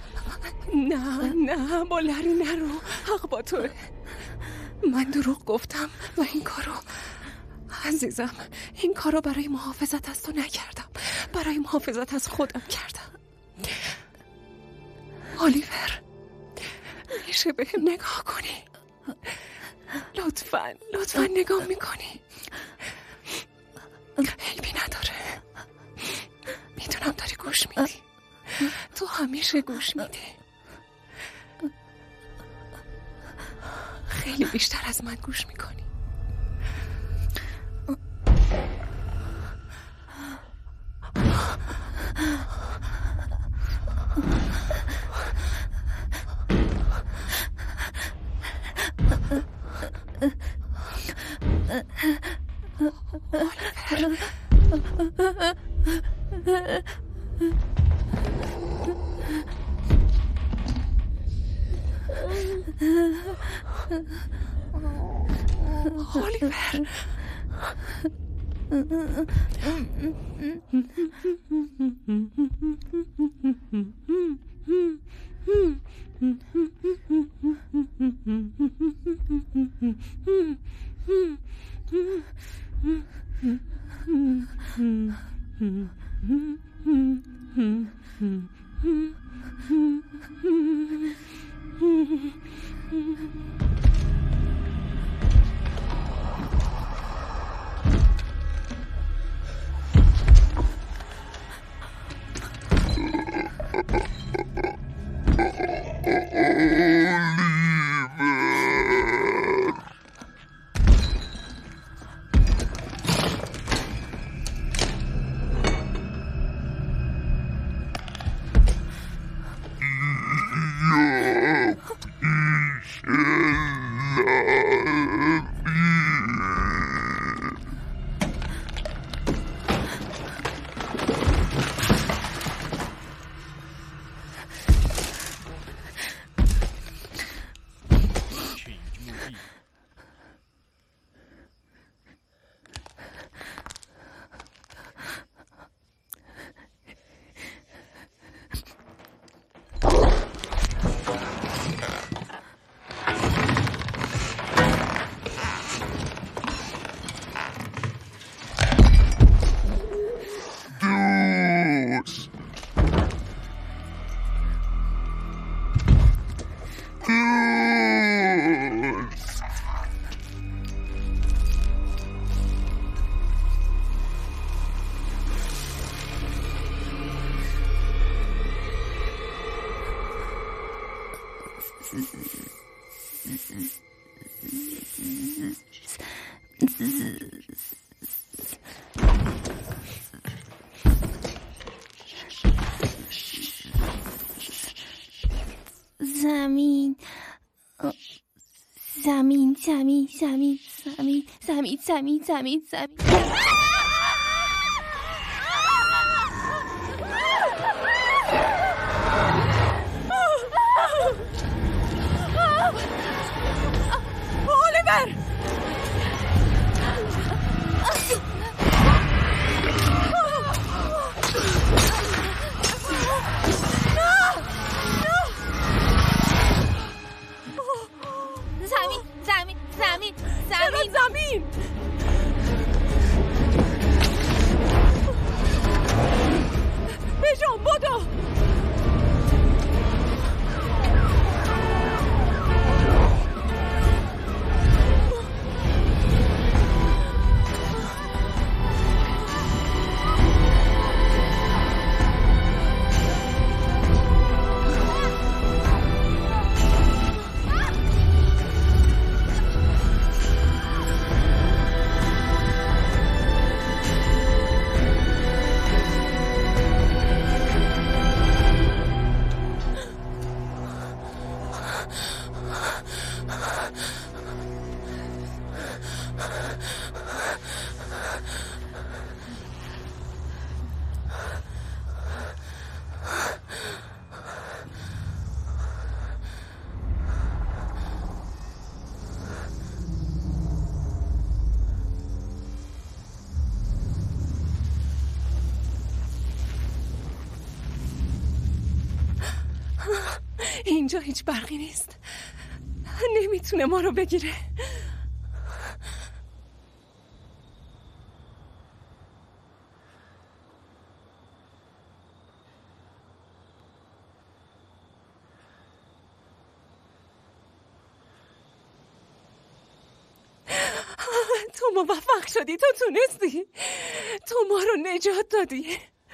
نه با لری نرو. حق با توه. من دروغ گفتم و این کارو عزیزم، این کارو برای محافظت از تو نکردم، برای محافظت از خودم کردم. الیور، میشه بهم نگاه کنی؟ لطفا نگاه میکنی؟ عیبی نداره. میدونم داری گوش میدی. تو همیشه گوش میدی. خیلی بیشتر از من گوش میکنی. الیور زمین زمین زمین زمین زمین زمین زمین زمین زمین الیور زمین بجام بدو اینجا هیچ برقی نیست. نمیتونه ما رو بگیره. تو موفق شدی، تو تونستی، تو ما رو نجات دادی.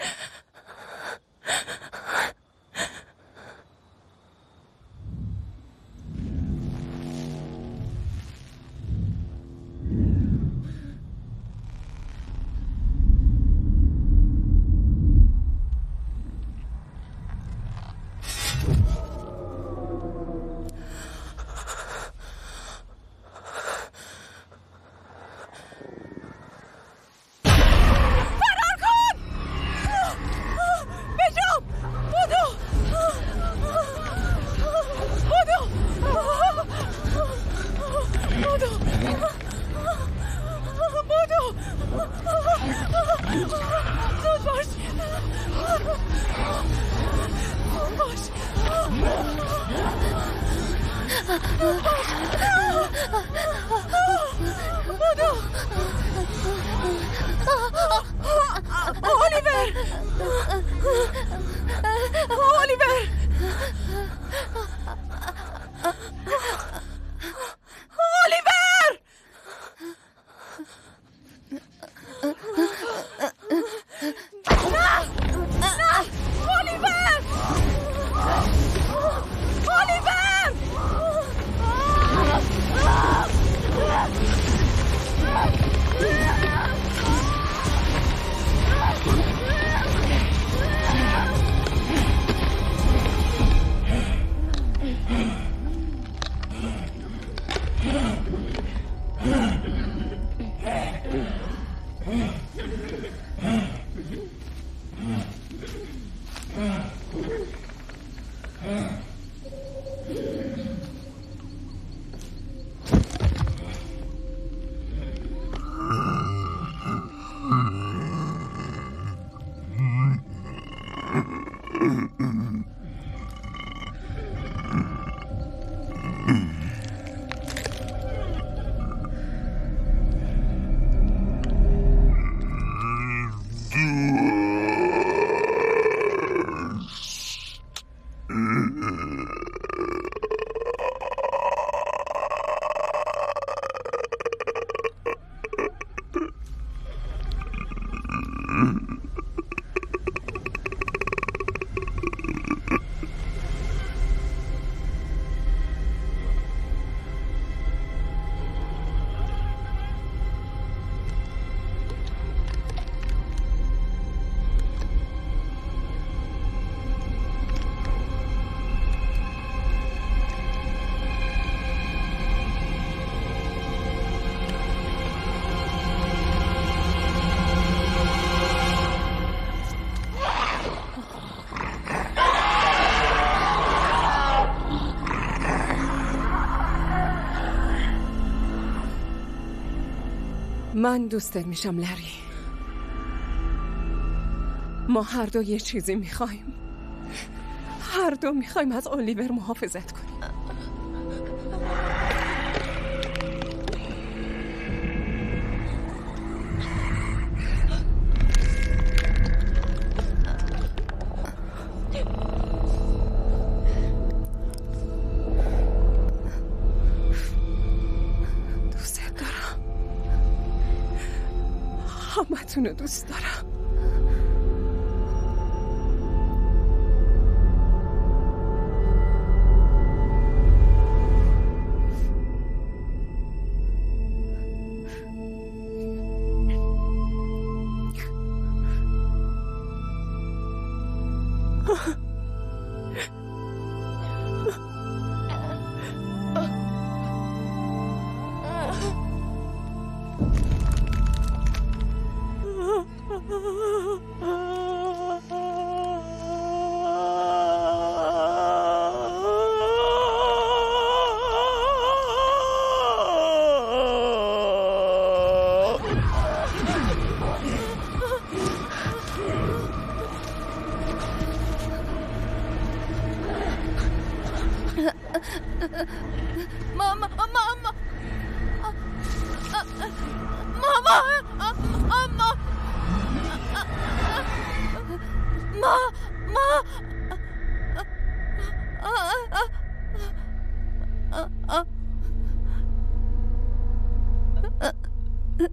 من دوستت میشم لری. ما هر دو یه چیزی میخوایم، هر دو میخوایم از الیور محافظت کنیم. همتون رو دوست دارم.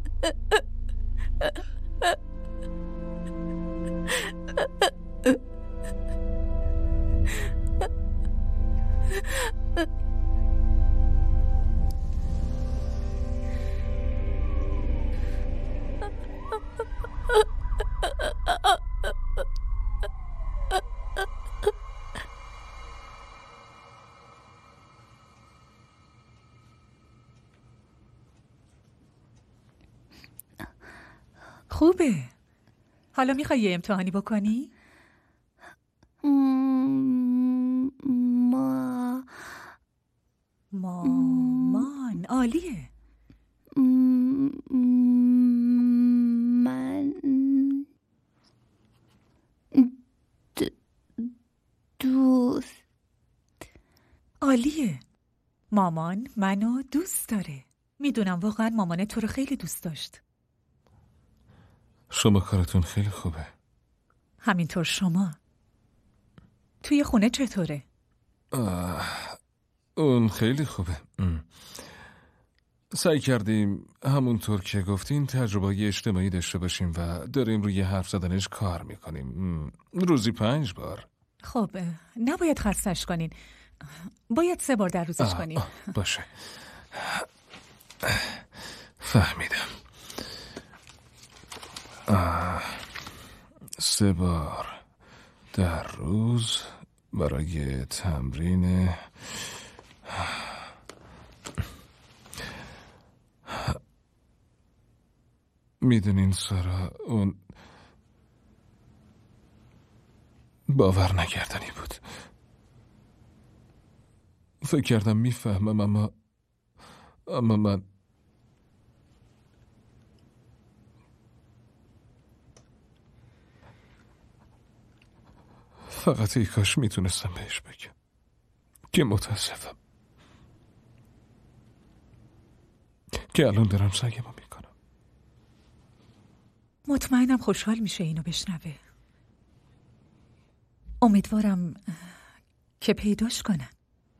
خوبه. حالا میخوای یه امتحانی بکنی؟ مامان عالیه. من دوست. عالیه. مامان منو دوست داره. میدونم واقعا مامان تو رو خیلی دوست داشت. شما کارتون خیلی خوبه. همینطور شما. توی خونه چطوره؟ اون خیلی خوبه. سعی کردیم همونطور که گفتین تجربه اجتماعی داشته باشیم و داریم روی حرف زدنش کار میکنیم. روزی 5 بار. خب نباید خستش کنین. باید 3 بار در روزش کنین. باشه. فهمیدم. 3 بار در روز برای تمرین. میدونین سارا، اون باور نکردنی بود. فکر کردم میفهمم اما من فقط ای کاش میتونستم بهش بگم که متاسفم که الان دارم سعیمو میکنم. مطمئنم خوشحال میشه اینو بشنوه. امیدوارم که پیداش کنن.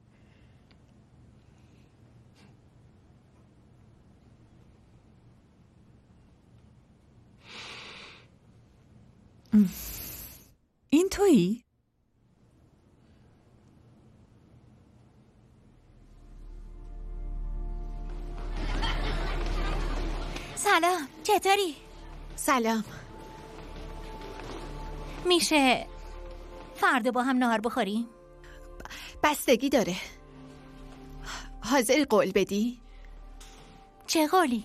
این تویی؟ سلام، چطوری؟ سلام. میشه فردا با هم نهار بخوریم؟ بستگی داره. حاضری قول بدی؟ چه قولی؟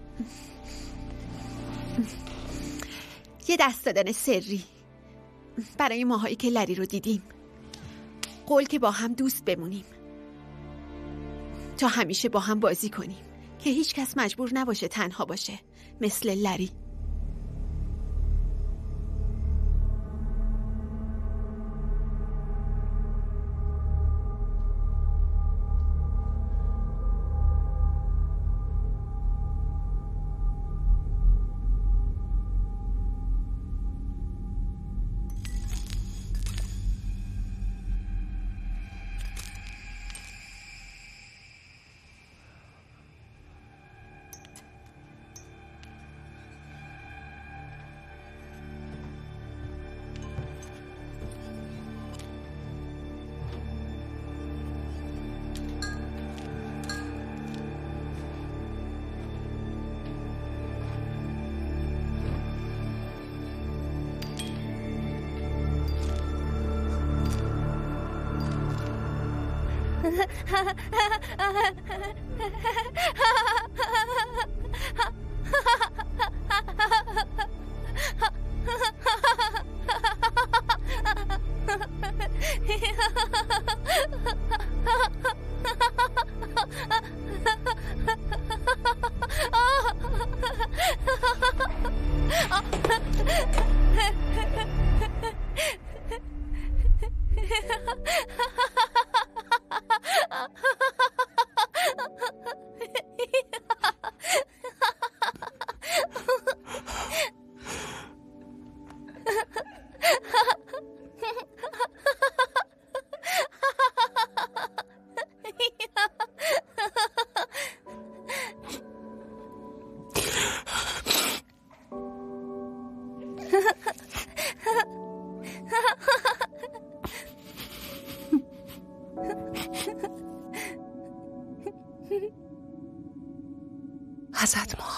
یه دست دادن سری برای ماهایی که لری رو دیدیم. قول که با هم دوست بمونیم، تا همیشه با هم بازی کنیم، که هیچ کس مجبور نباشه تنها باشه مثل لری.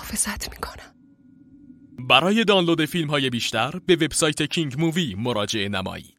محافظت میکنم. برای دانلود فیلم های بیشتر به وبسایت کینگ مووی مراجعه نمایید.